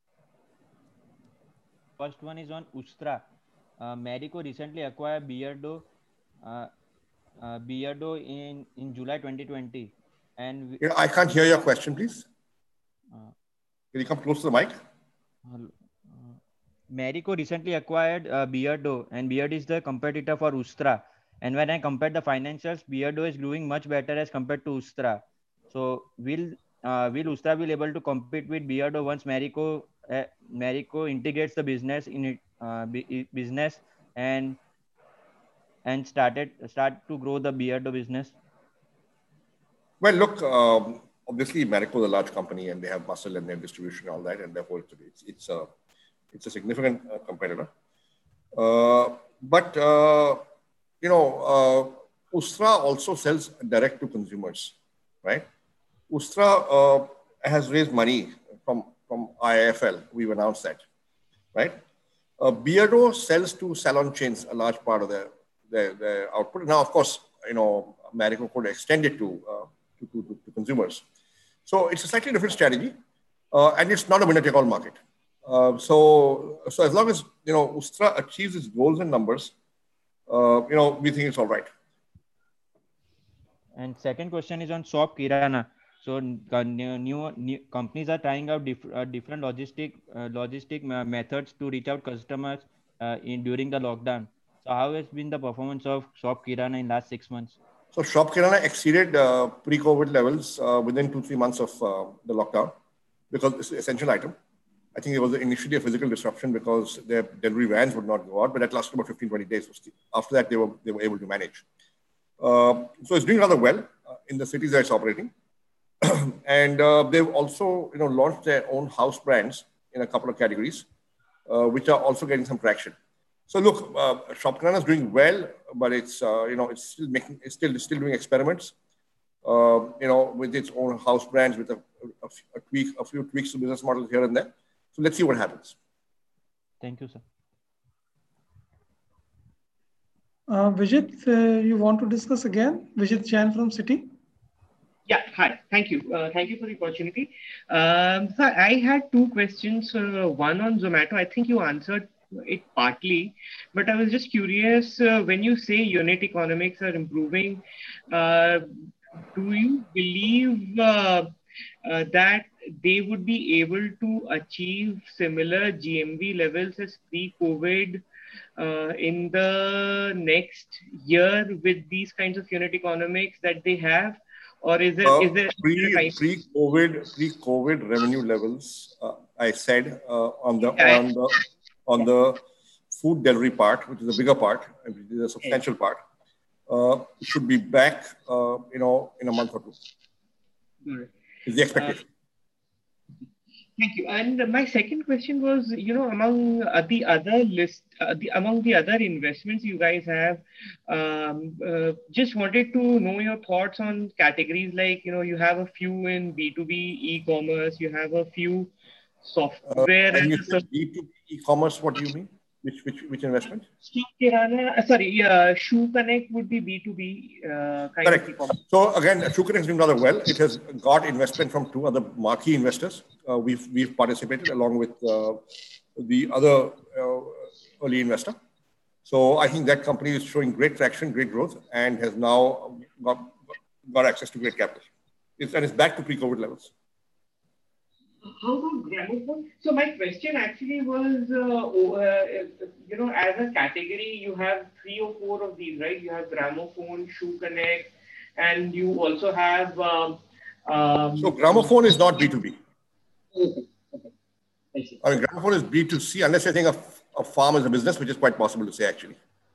First one is on Ustraa. Uh, Marico recently acquired Beardo, uh, uh, Beardo in, in July twenty twenty. And we, yeah, I can't hear your question, please. Uh, Can you come close to the mic? Uh, Marico recently acquired uh, Beardo, and Beardo is the competitor for Ustraa. And when I compare the financials, Beardo is doing much better as compared to Ustraa. So will uh, will Ustraa be able to compete with Beardo once Marico uh, Marico integrates the business in it uh, business and and started start to grow the Beardo business? Well, look, um, obviously Marico is a large company and they have muscle in their distribution and all that, and therefore it's it's, it's a it's a significant uh, competitor. Uh, but uh, you know, uh, Ustraa also sells direct to consumers, right? Ustraa uh, has raised money from, from I I F L. We've announced that, right? Uh, Beardo sells to salon chains, a large part of their, their, their output. Now, of course, you know, Marico could extend it to, uh, to, to, to consumers. So it's a slightly different strategy, uh, and it's not a winner-take-all market. Uh, so, so as long as, you know, Ustraa achieves its goals and numbers, uh, you know, we think it's all right. And second question is on Shop Kirana. So new, new, new companies are trying out diff, uh, different logistic uh, logistic methods to reach out customers uh, in during the lockdown. So how has been the performance of Shop Kirana in last six months? So Shop Kirana exceeded uh, pre-COVID levels uh, within two, three months of uh, the lockdown because it's an essential item. I think it was initially a physical disruption because their delivery vans would not go out, but that lasted about fifteen, twenty days. After that, they were, they were able to manage. Uh, so it's doing rather well uh, in the cities that it's operating. And uh, they've also, you know, launched their own house brands in a couple of categories, uh, which are also getting some traction. So look, uh, Shop Kirana is doing well, but it's, uh, you know, it's still making, it's still, it's still doing experiments, uh, you know, with its own house brands, with a, a, a tweak, a few tweaks to business models here and there. So let's see what happens. Thank you, sir. Uh, Vijit, uh, you want to discuss again? Vijit Jain from Citi. Yeah, hi. Thank you. Uh, thank you for the opportunity. Um, so I had two questions. Uh, one on Zomato. I think you answered it partly, but I was just curious. Uh, when you say unit economics are improving, uh, do you believe uh, uh, that they would be able to achieve similar G M V levels as pre-COVID uh, in the next year with these kinds of unit economics that they have? Or is there, uh, is there pre, pre-COVID, pre-COVID revenue levels, uh, I said uh, on the yeah. on the on the food delivery part, which is a bigger part, which is a substantial part, uh, should be back, uh, you know, in a month or two. Right. Is the expectation. Thank you. And my second question was, you know, among uh, the other list, uh, the among the other investments you guys have, um, uh, just wanted to know your thoughts on categories like, you know, you have a few in B two B e-commerce, you have a few software. Uh, and as you a said B two B e-commerce, what do you mean? Which which which investment? Shoe Kirana, uh, sorry, uh, Shoe Connect would be B two B uh, kind Correct. of e-commerce. So again, Shoe Connect is doing rather well. It has got investment from two other marquee investors. Uh, we've we've participated along with uh, the other uh, early investor. So I think that company is showing great traction, great growth, and has now got got access to great capital. It's, and it's back to pre-COVID levels. How about Gramophone? So my question actually was, uh, uh, you know, as a category, you have three or four of these, right? You have Gramophone, Shoe Connect, and you also have. Um, um, so Gramophone is not B two B. Okay. Okay. I see. I mean, Gramophone is B two C, unless you think of, of farm as a business, which is quite possible to say actually.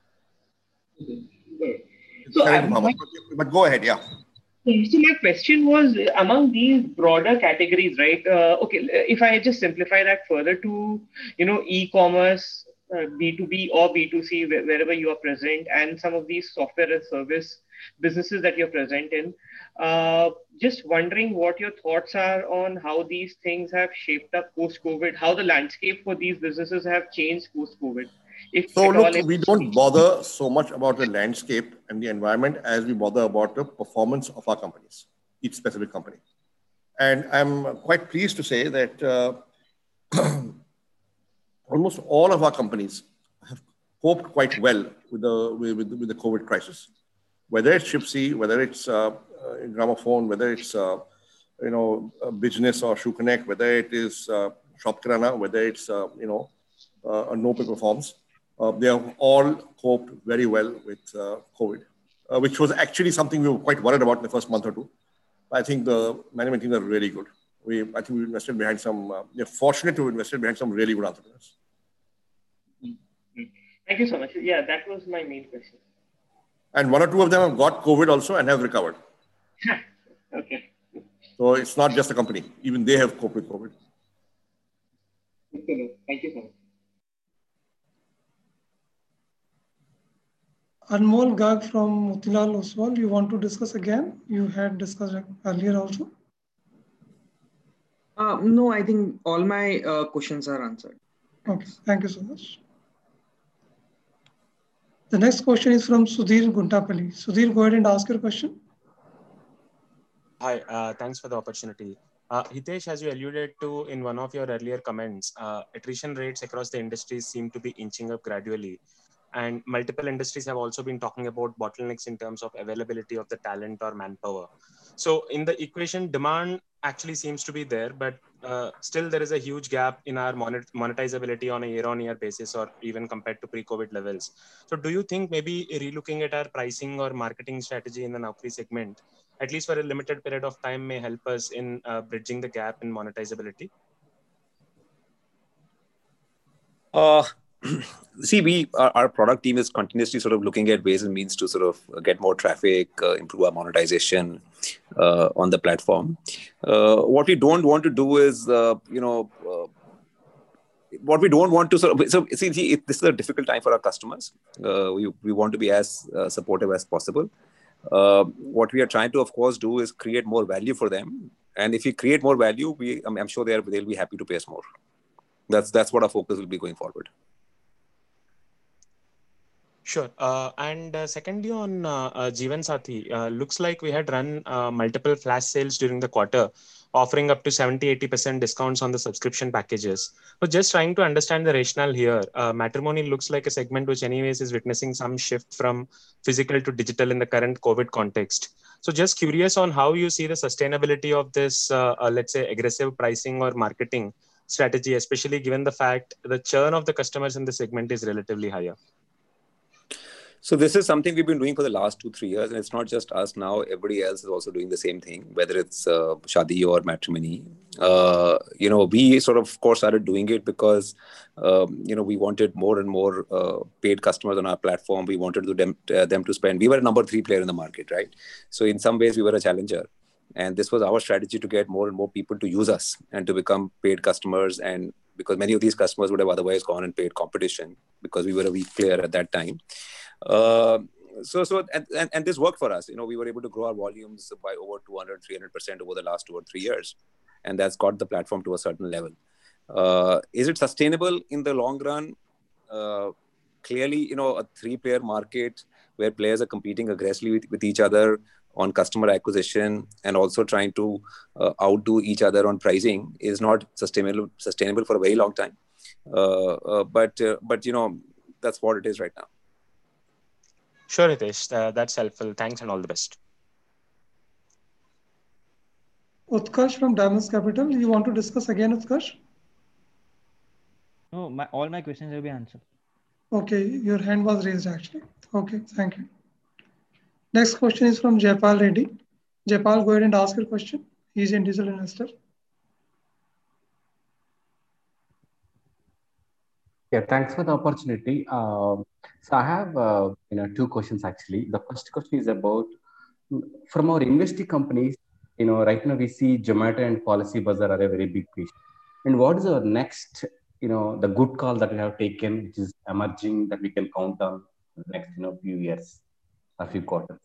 Okay. So, um, my, but go ahead, yeah. So my question was, among these broader categories, right? Uh, okay, if I just simplify that further to, you know, e-commerce, uh, B two B or B two C, wherever you are present, and some of these software and service businesses that you're present in, uh, just wondering what your thoughts are on how these things have shaped up post-COVID, how the landscape for these businesses have changed post-COVID. If so look, all, we don't bother so much about the landscape and the environment as we bother about the performance of our companies, each specific company. And I'm quite pleased to say that uh, almost all of our companies have coped quite well with the, with, with the COVID crisis. Whether it's Shipsy, whether it's uh, uh, Gramophone, whether it's uh, you know, Business or Shoe Connect, whether it is uh, Shop Kirana, whether it's uh, you know, uh, a no paper forms. Uh, they have all coped very well with uh, COVID, uh, which was actually something we were quite worried about in the first month or two. I think the management teams are really good. We, I think we invested behind some, uh, we're fortunate to have invested behind some really good entrepreneurs. Thank you so much. Yeah, that was my main question. And one or two of them have got COVID also and have recovered. Okay. So it's not just the company. Even they have coped with COVID. Thank you so much. Anmol Garg from Motilal Oswal, you want to discuss again? You had discussed earlier also. Uh, no, I think all my uh, questions are answered. Okay, thank you so much. The next question is from Sudhir Guntapalli. Sudhir, go ahead and ask your question. Hi, uh, thanks for the opportunity. Uh, Hitesh, as you alluded to in one of your earlier comments, uh, attrition rates across the industries seem to be inching up gradually. And multiple industries have also been talking about bottlenecks in terms of availability of the talent or manpower. So in the equation, demand actually seems to be there, but uh, still there is a huge gap in our monet monetizability on a year-on-year basis or even compared to pre-COVID levels. So do you think maybe relooking at our pricing or marketing strategy in the Naukri segment, at least for a limited period of time, may help us in uh, bridging the gap in monetizability? Uh, see, we our, our product team is continuously sort of looking at ways and means to sort of get more traffic, uh, improve our monetization uh, on the platform. Uh, what we don't want to do is, uh, you know, uh, what we don't want to sort of, so see, see it, this is a difficult time for our customers. Uh, we, we want to be as uh, supportive as possible. Uh, what we are trying to, of course, do is create more value for them. And if we create more value, we, I mean, I'm sure they're, they'll be happy to pay us more. That's, that's what our focus will be going forward. Sure. Uh, and uh, secondly, on uh, uh, Jeevansathi, uh, looks like we had run uh, multiple flash sales during the quarter, offering up to seventy, eighty percent discounts on the subscription packages. So just trying to understand the rationale here. Uh, matrimony looks like a segment which anyways is witnessing some shift from physical to digital in the current COVID context. So just curious on how you see the sustainability of this, uh, uh, let's say, aggressive pricing or marketing strategy, especially given the fact the churn of the customers in the segment is relatively higher. So this is something we've been doing for the last two, three years. And it's not just us now. Everybody else is also doing the same thing, whether it's uh, Shadi or Matrimony. Uh, you know, we sort of, of course, started doing it because, um, you know, we wanted more and more uh, paid customers on our platform. We wanted to them, uh, them to spend. We were a number three player in the market, right? So in some ways, we were a challenger. And this was our strategy to get more and more people to use us and to become paid customers. And because many of these customers would have otherwise gone and paid competition because we were a weak player at that time. Uh, so, so and, and, and this worked for us. You know, we were able to grow our volumes by over two hundred, three hundred percent over the last two or three years. And that's got the platform to a certain level. Uh, is it sustainable in the long run? Uh, clearly, you know, a three-player market where players are competing aggressively with, with each other on customer acquisition and also trying to uh, outdo each other on pricing is not sustainable sustainable for a very long time. Uh, uh, but, uh, but, you know, that's what it is right now. Sure, Hitesh. Uh, that's helpful. Thanks and all the best. Utkarsh from Diamonds Capital, you want to discuss again, Utkarsh? No, my, all my questions will be answered. Okay, your hand was raised actually. Okay, thank you. Next question is from Jaipal Reddy. Jaipal, go ahead and ask your question. He's an individual investor. Yeah, thanks for the opportunity. Uh, so I have uh, you know two questions actually. The first question is about from our investing companies. You know, right now we see Zomato and Policybazaar are a very big fish. And what is our next? You know, the good call that we have taken, which is emerging that we can count on the next you know few years, a few quarters.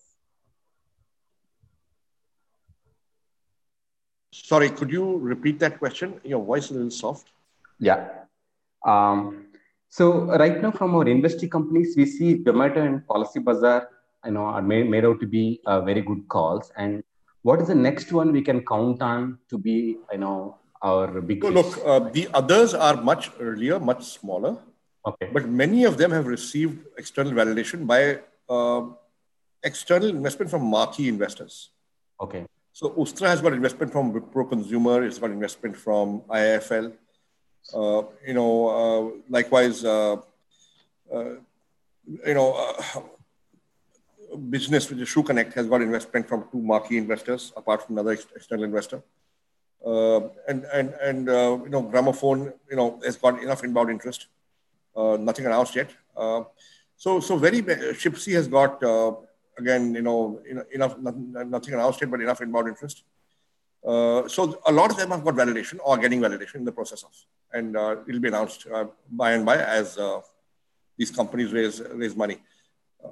Sorry, could you repeat that question? Your voice is a little soft. Yeah. Um, so right now from our investing companies, we see Zomato and Policybazaar, you know, are made, made out to be uh, very good calls. And what is the next one we can count on to be, you know, our big no, Look, uh, the others are much earlier, much smaller. Okay. But many of them have received external validation by uh, external investment from marquee investors. Okay. So Ustra has got investment from Wipro Consumer, it's got investment from I I F L. Uh, you know, uh, likewise, uh, uh, you know, uh, business with the Shoe Connect has got investment from two marquee investors, apart from another ex external investor. Uh, and and and uh, you know, Gramophone, you know, has got enough inbound interest. Uh, nothing announced yet. Uh, so so very Shipsy has got uh, again, you know, enough nothing, nothing announced yet, but enough inbound interest. Uh, so a lot of them have got validation or getting validation in the process of, and uh, it'll be announced uh, by and by as uh, these companies raise raise money. Uh,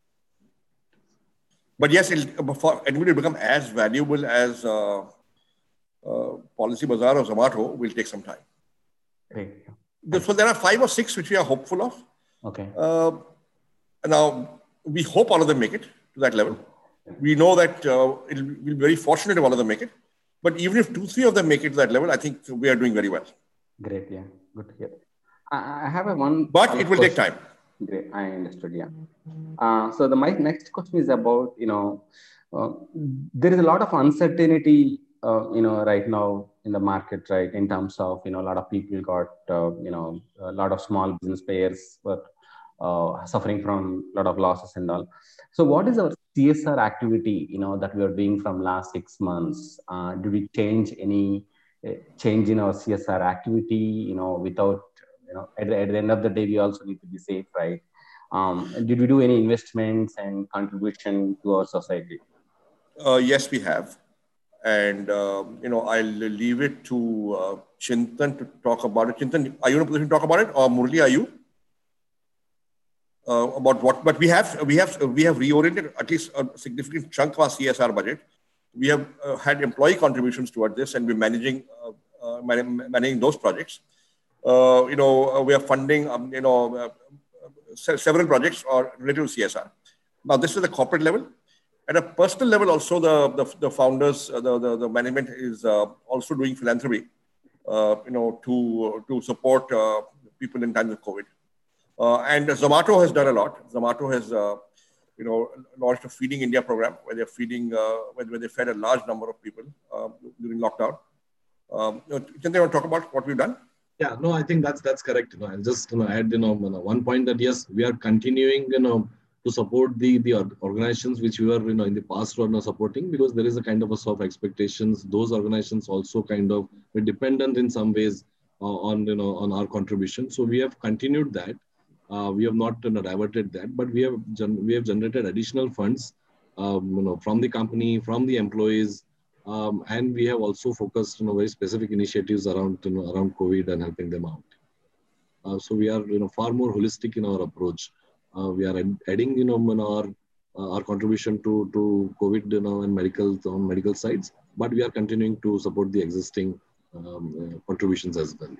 but yes, it'll, for anybody to become as valuable as uh, uh, Policybazaar or Zomato will take some time. Okay. So there are five or six which we are hopeful of. Okay. Uh, now we hope all of them make it to that level. We know that uh, it'll, we'll be very fortunate if all of them make it. But even if two, three of them make it to that level, I think we are doing very well. Great, yeah, good to hear. I, I have a one. But it will question. take time. Great, I understood. Yeah. Uh, so the my next question is about you know uh, there is a lot of uncertainty uh, you know right now in the market, right? In terms of you know a lot of people got uh, you know a lot of small business players were uh, suffering from a lot of losses and all. So what is our C S R activity, you know, that we are doing from last six months? Uh, do we change any uh, change in our C S R activity, you know, without, you know, at the, at the end of the day, we also need to be safe, right? Um, did we do any investments and contribution to our society? Uh, yes, we have. And, uh, you know, I'll leave it to uh, Chintan to talk about it. Chintan, are you in a position to talk about it? Or Murli, are you? Uh, about what, but we have we have we have reoriented at least a significant chunk of our C S R budget. We have uh, had employee contributions toward this, and we're managing uh, uh, man managing those projects. Uh, you know, uh, we are funding um, you know uh, se several projects or related to C S R. Now, this is the corporate level. At a personal level, also the the, the founders, uh, the, the the management is uh, also doing philanthropy. Uh, you know, to to support uh, people in times of COVID. Uh, and Zomato has done a lot. Zomato has, uh, you know, launched a Feeding India program where they're feeding, uh, where, where they fed a large number of people uh, during lockdown. Um, can they want to talk about what we've done? Yeah, no, I think that's that's correct. You know, I'll just you know add you know one point that yes, we are continuing you know to support the the organizations which we were you know in the past were not supporting, because there is a kind of a soft expectations. Those organizations also kind of were dependent in some ways uh, on you know on our contribution. So we have continued that. Uh, we have not you know, diverted that, but we have we have generated additional funds, um, you know, from the company, from the employees, Um, and we have also focused on you know, very specific initiatives around you know, around COVID and helping them out. Uh, so we are you know far more holistic in our approach. Uh, we are ad adding you know our uh, our contribution to to COVID you know and medical on medical sides, but we are continuing to support the existing um, uh, contributions as well.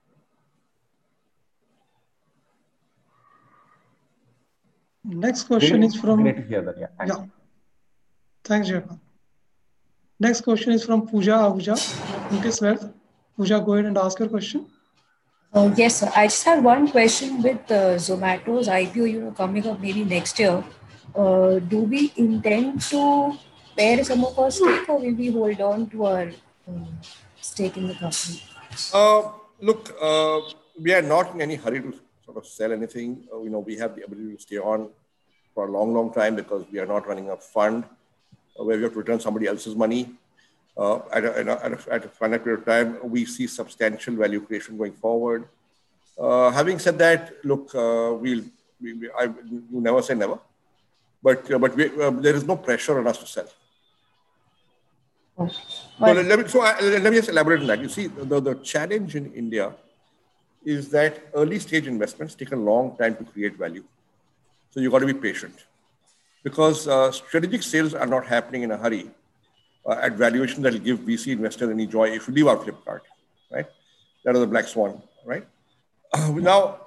Next question Great, is from. great to hear that. Yeah. Thanks. Yeah. Thanks, Jayapal. Next question is from Pooja Ahuja, Incus Wealth. Pooja, go ahead and ask your question. Uh, yes, sir. I just have one question with uh, Zomato's I P O, you know, coming up maybe next year. Uh, do we intend to pair some of our stake, or will we hold on to our uh, stake in the company? Uh, look, uh, we are not in any hurry to sort of sell anything. Uh, you know, we have the ability to stay on for a long, long time because we are not running a fund uh, where we have to return somebody else's money. Uh, at, a, at, a, at, a, at a finite period of time, we see substantial value creation going forward. Uh, having said that, look, uh, we'll, we, we, I, you never say never, but uh, but we, uh, there is no pressure on us to sell. Oh, so let, let me so I, let me just elaborate on that. You see, the, the challenge in India is that early stage investments take a long time to create value. So you got to be patient because uh, strategic sales are not happening in a hurry. Uh, at valuation that will give V C investors any joy if you leave out Flipkart, right? That is a black swan, right? Uh, now,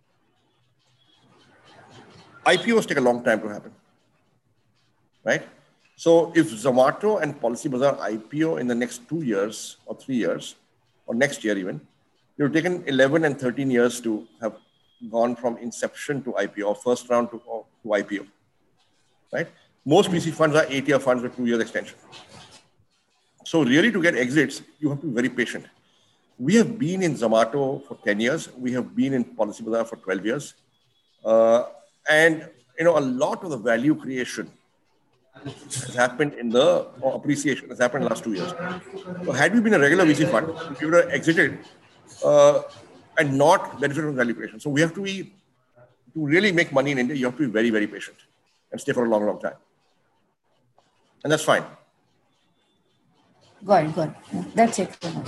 I P Os take a long time to happen, right? So if Zomato and Policybazaar I P O in the next two years or three years, or next year even, it will taken eleven and thirteen years to have gone from inception to I P O, or first round to, or, to I P O, right? Most V C funds are eight-year funds with two years extension. So really to get exits, you have to be very patient. We have been in Zomato for ten years. We have been in Policybazaar for twelve years. Uh, and, you know, a lot of the value creation has happened in the, or appreciation has happened in the last two years. So had we been a regular V C fund, we would have exited uh, and not benefited from value creation. So we have to be, to really make money in India, you have to be very, very patient and stay for a long, long time. And that's fine. Got it, got it. That's it for now.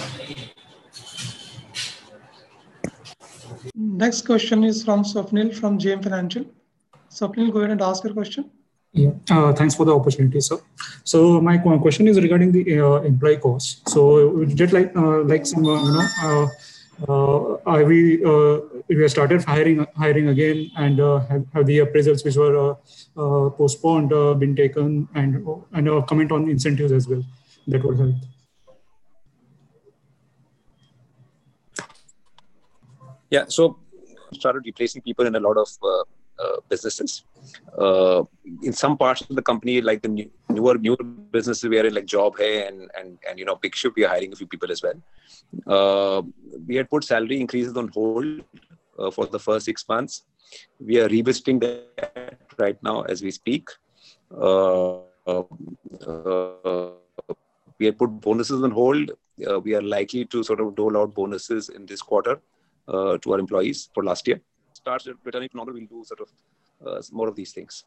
Next question is from Swapnil from J M Financial. Swapnil, go ahead and ask your question. Yeah, uh, thanks for the opportunity, sir. So my question is regarding the uh, employee cost. So just like uh, like some uh, you know, uh, uh, are we uh, we have started hiring hiring again, and uh, have, have the appraisals which were uh, uh, postponed uh, been taken, and and a comment on incentives as well. That would help. Yeah, so started replacing people in a lot of uh, uh, businesses. Uh, in some parts of the company, like the new, newer newer businesses we are in, like Job Hai and and and you know Big Shift, we are hiring a few people as well. Uh, we had put salary increases on hold uh, for the first six months. We are revisiting that right now as we speak. Uh, uh, uh, we had put bonuses on hold. Uh, we are likely to sort of dole out bonuses in this quarter uh, to our employees for last year. Starts returning to normal, we'll do sort of uh, more of these things.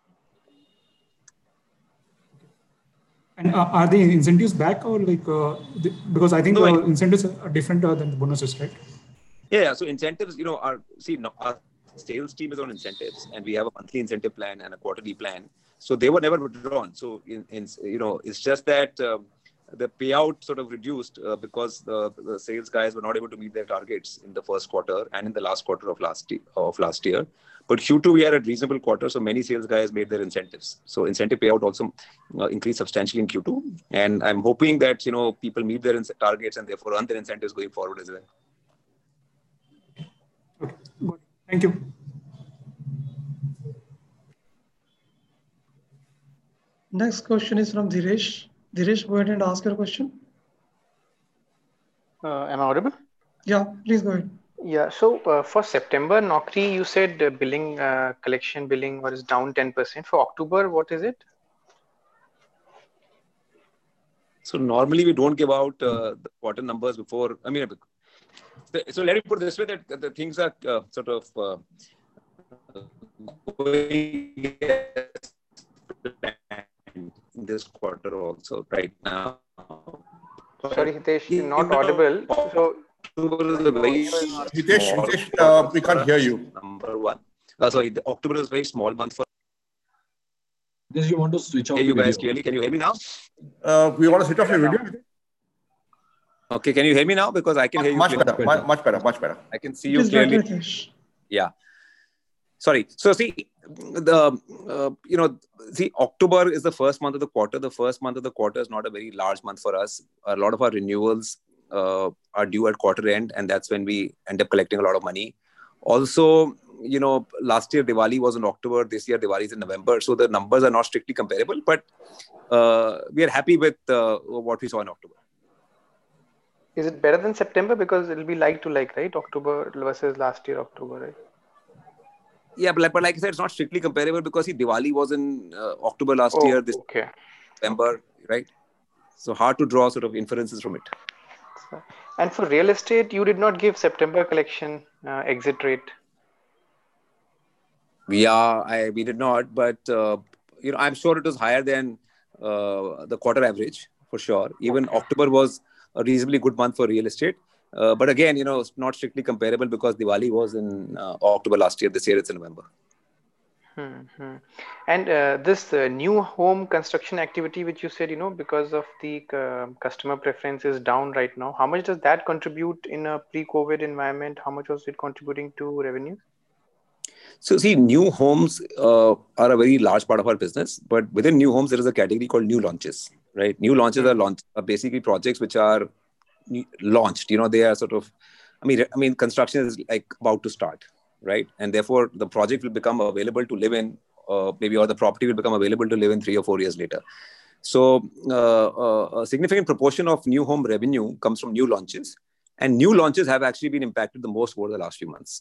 And uh, are the incentives back, or like uh, the, because I think no, uh, incentives are different uh, than the bonuses, right? Yeah, so incentives, you know, our see, no, our sales team is on incentives, and we have a monthly incentive plan and a quarterly plan. So they were never withdrawn. So in, in you know, it's just that um, the payout sort of reduced uh, because the, the sales guys were not able to meet their targets in the first quarter and in the last quarter of last of last year. But Q two, we had a reasonable quarter, so many sales guys made their incentives. So incentive payout also uh, increased substantially in Q two. And I'm hoping that, you know, people meet their targets and therefore earn their incentives going forward as well. Okay, good. Thank you. Next question is from Dhiresh. Dhiresh, go ahead and ask your question. Uh, am I audible? Yeah, please go ahead. Yeah, so uh, for September, Naukri, you said uh, billing, uh, collection billing was down ten percent. For October, what is it? So normally we don't give out uh, the quarter numbers before, I mean, so let me put it this way, that the things are uh, sort of uh, going in this quarter also right now. Sorry, Hitesh, you're not audible. So, October is a very Hitesh, small Hitesh uh, we can't us, hear you. Number one. Uh, sorry, the October is a very small month for. This you want to switch off Hey, you the guys video. clearly. Can you hear me now? Uh, we want to switch off your video? Okay, can you hear me now? Because I can hear you much clearly. better, much, much better, much better. I can see It you is clearly. better, Hitesh. Yeah. Sorry. So see, the uh, you know, see, October is the first month of the quarter. The first month of the quarter is not a very large month for us. A lot of our renewals uh, are due at quarter end, and that's when we end up collecting a lot of money. Also, you know, last year Diwali was in October. This year Diwali is in November. So the numbers are not strictly comparable, but uh, we are happy with uh, what we saw in October. is it better than September? Because it'll be like to like, right? October versus last year October, right? Yeah, but like, but like I said, it's not strictly comparable because see, Diwali was in uh, October last Oh, year. This okay. November, right? So hard to draw sort of inferences from it. And for real estate, you did not give September collection uh, exit rate. Yeah, I, we did not, but uh, you know, I'm sure it was higher than uh, the quarter average for sure. Even Okay. October was a reasonably good month for real estate. Uh, but again, you know, it's not strictly comparable because Diwali was in uh, October last year. This year it's in November. Hmm. And uh, this uh, new home construction activity, which you said, you know, because of the uh, customer preference is down right now, how much does that contribute in a pre-COVID environment? How much was it contributing to revenue? So see, new homes uh, are a very large part of our business, but within new homes, there is a category called new launches, right? New launches Hmm. are launch are basically projects which are new- launched. You know, they are sort of, I mean, I mean, construction is like about to start, right? And therefore, the project will become available to live in, uh, maybe, or the property will become available to live in three or four years later. So uh, uh, a significant proportion of new home revenue comes from new launches, and new launches have actually been impacted the most over the last few months.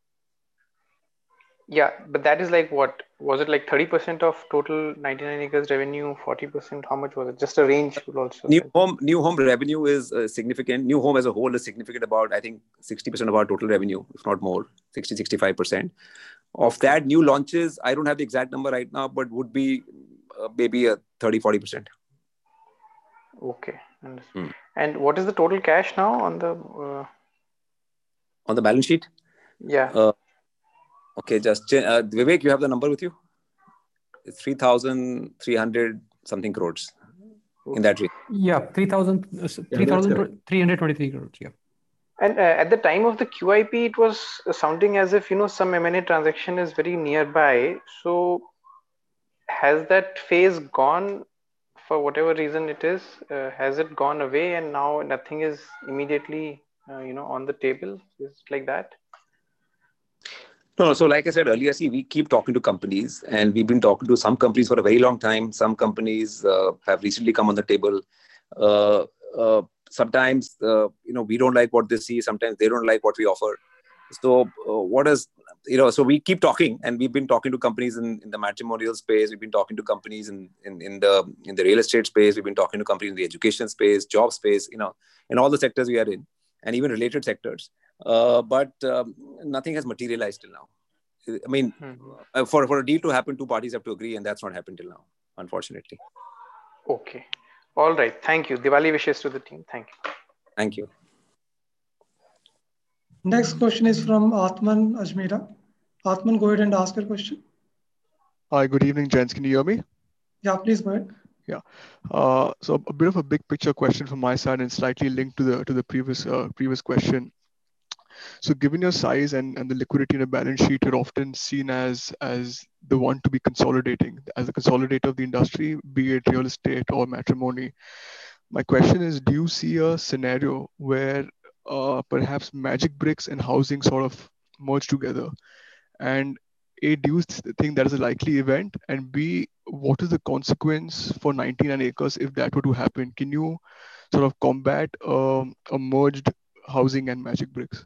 Yeah, but that is like what? Was it like thirty percent of total ninety-nine acres revenue, forty percent? How much was it? Just a range will also New help. home, new home revenue is uh, significant. New home as a whole is significant about, I think, sixty percent of our total revenue, if not more, sixty, sixty-five percent. Of Okay. that, new launches, I don't have the exact number right now, but would be uh, maybe a thirty, forty percent. Okay. Understood. Hmm. And what is the total cash now on the? Uh, On the balance sheet? yeah. Uh, okay, just, ch- uh, Vivek, you have the number with you? It's three thousand three hundred something crores in that range. Yeah, three thousand, uh, three thousand three hundred twenty-three crores. Yeah. And uh, at the time of the Q I P, it was sounding as if, you know, some M and A transaction is very nearby. So has that phase gone for whatever reason it is? Uh, has it gone away and now nothing is immediately, uh, you know, on the table? Is it like that? No, no, so like I said earlier, see, we keep talking to companies and we've been talking to some companies for a very long time. Some companies uh, have recently come on the table. Uh, uh, sometimes, uh, you know, we don't like what they see. Sometimes they don't like what we offer. So uh, what is, you know, so we keep talking and we've been talking to companies in, in the matrimonial space. We've been talking to companies in, in, in the in the real estate space. We've been talking to companies in the education space, job space, you know, in all the sectors we are in and even related sectors. Uh, but um, nothing has materialized till now. I mean, uh, for, for a deal to happen, two parties have to agree, and that's not happened till now, unfortunately. Okay. All right. Thank you. Diwali wishes to the team. Thank you. Thank you. Next question is from Atman Ajmera. Atman, go ahead and ask your question. Hi, good evening, gents. Can you hear me? Yeah, please go ahead. Yeah. Uh, so a bit of a big picture question from my side and slightly linked to the to the previous uh, previous question. So given your size and, and the liquidity in a balance sheet, you're often seen as as the one to be consolidating, as a consolidator of the industry, be it real estate or matrimony. My question is, do you see a scenario where uh, perhaps Magicbricks and housing sort of merge together? And A, do you think that is a likely event? And B, what is the consequence for ninety-nine acres if that were to happen? Can you sort of combat um, a merged housing and Magicbricks?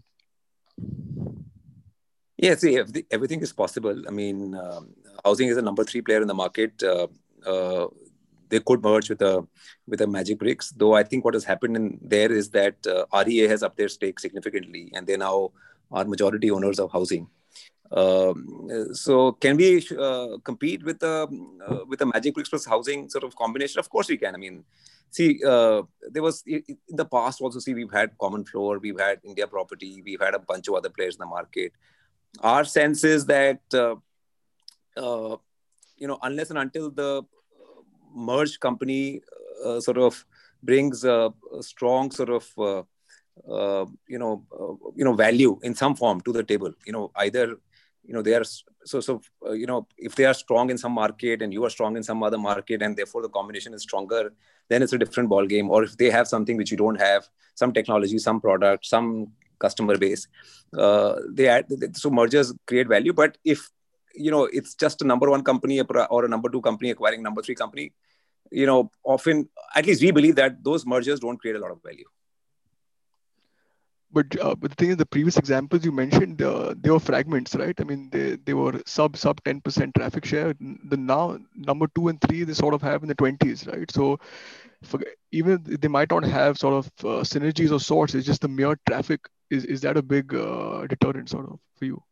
Yeah, see, everything, everything is possible. I mean, um, housing is the number three player in the market. Uh, uh, they could merge with a with a Magicbricks, though I think what has happened in there is that uh, R E A has upped their stake significantly, and they now are majority owners of housing. Um, so can we uh, compete with the uh, with the Magic Bricks plus housing sort of combination? Of course we can. I mean, see, uh, there was in the past also. See, we've had Common Floor, we've had India Property, we've had a bunch of other players in the market. Our sense is that uh, uh, you know, unless and until the merged company uh, sort of brings a, a strong sort of uh, uh, you know uh, you know value in some form to the table, you know, either you know they are so so uh, you know, if they are strong in some market and you are strong in some other market, and therefore the combination is stronger, then it's a different ball game. Or if they have something which you don't have, some technology, some product, some customer base, uh, they add. So mergers create value. But if you know it's just a number one company or a number two company acquiring number three company, you know, often, at least we believe that those mergers don't create a lot of value. But uh, but the thing is, the previous examples you mentioned, uh, they were fragments, right? I mean, they, they were sub sub ten percent traffic share. The now number two and three, they sort of have in the twenties, right? So for, even they might not have sort of uh, synergies of sorts. It's just the mere traffic. Is is that a big uh, deterrent sort of for you?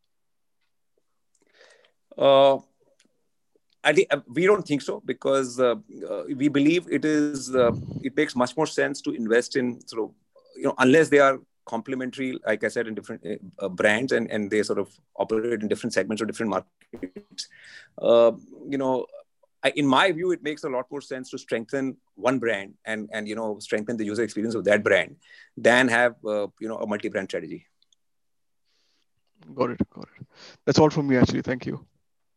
Uh, I think we don't think so, because uh, uh, we believe it is uh, it makes much more sense to invest in sort of, you know, unless they are complementary, like I said, in different uh, brands, and, and they sort of operate in different segments or different markets. Uh, you know, I, in my view, it makes a lot more sense to strengthen one brand and, and you know, strengthen the user experience of that brand than have, uh, you know, a multi-brand strategy. Got it. Got it. That's all from me, actually. Thank you.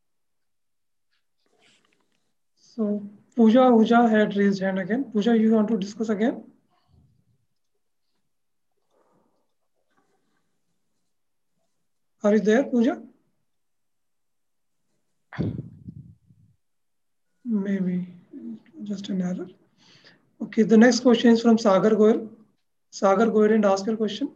So Pooja, Pooja had raised hand again. Pooja, you want to discuss again? Are you there, Pooja? Maybe just an error. Okay, the next question is from Sagar Goyal. Sagar, go ahead and ask your question.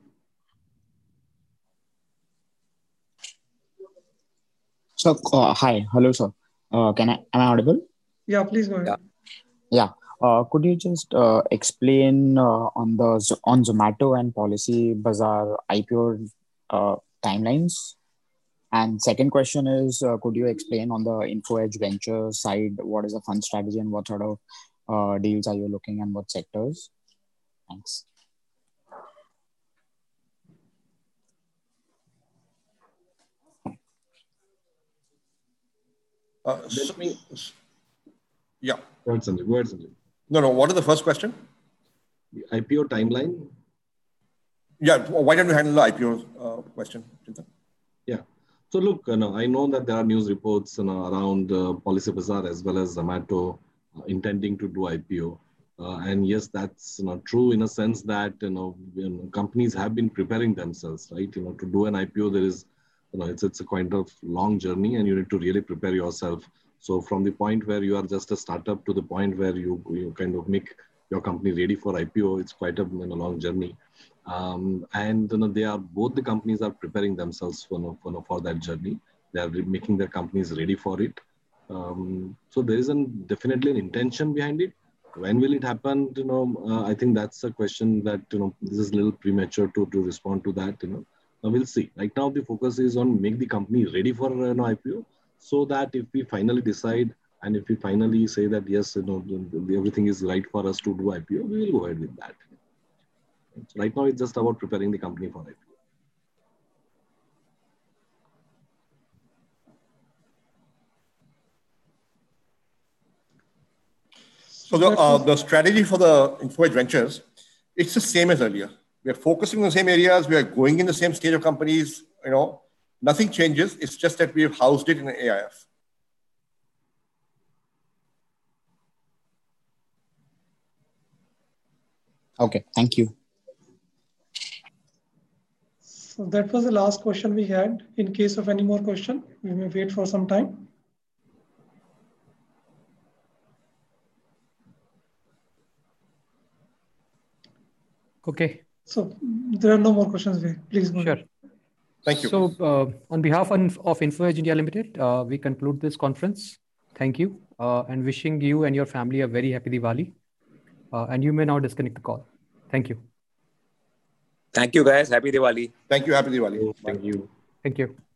So, uh, hi, hello, sir. Uh, can I, am I audible? Yeah, please go ahead. Yeah. yeah. Uh, could you just uh, explain uh, on the on Zomato and Policybazaar I P O uh, timelines? And second question is, uh, could you explain on the InfoEdge venture side, what is the fund strategy and what sort of uh, deals are you looking and what sectors? Thanks. Uh, so, me, yeah. Go ahead, Sanjay. Go ahead, Sanjay. No, no. What is the first question? The I P O timeline. Yeah. Why don't you handle the I P O uh, question, Chintan? Yeah. So look, you know, I know that there are news reports, you know, around uh, Policybazaar as well as Zomato uh, intending to do I P O. Uh, and yes, that's you know, true in a sense that you know, you know companies have been preparing themselves, right? You know, to do an I P O, there is, you know, it's it's a kind of long journey, and you need to really prepare yourself. So from the point where you are just a startup to the point where you you kind of make your company ready for I P O, it's quite a you know, long journey. Um, and you know, they are both the companies are preparing themselves for, you know, for, you know, for that journey. They are making their companies ready for it. Um, so there is an, definitely an intention behind it. When will it happen? You know, uh, I think that's a question that you know this is a little premature to to respond to that. You know, uh, we'll see. Right now, the focus is on make the company ready for you know, I P O, so that if we finally decide and if we finally say that yes, you know, everything is right for us to do I P O, we will go ahead with that. So right now, it's just about preparing the company for I P O. So the, uh, the strategy for the InfoEdge Ventures, it's the same as earlier. We are focusing on the same areas. We are going in the same stage of companies. You know, nothing changes. It's just that we have housed it in an A I F. Okay, thank you. So that was the last question we had. In case of any more question, we may wait for some time. Okay. So there are no more questions. Please go Sure. ahead. Thank you. So uh, on behalf of, of InfoEdge India Limited, uh, we conclude this conference. Thank you uh, and wishing you and your family a very happy Diwali. Uh, and you may now disconnect the call. Thank you. Thank you, guys. Happy Diwali. Thank you. Happy Diwali. Thank you. Thank you.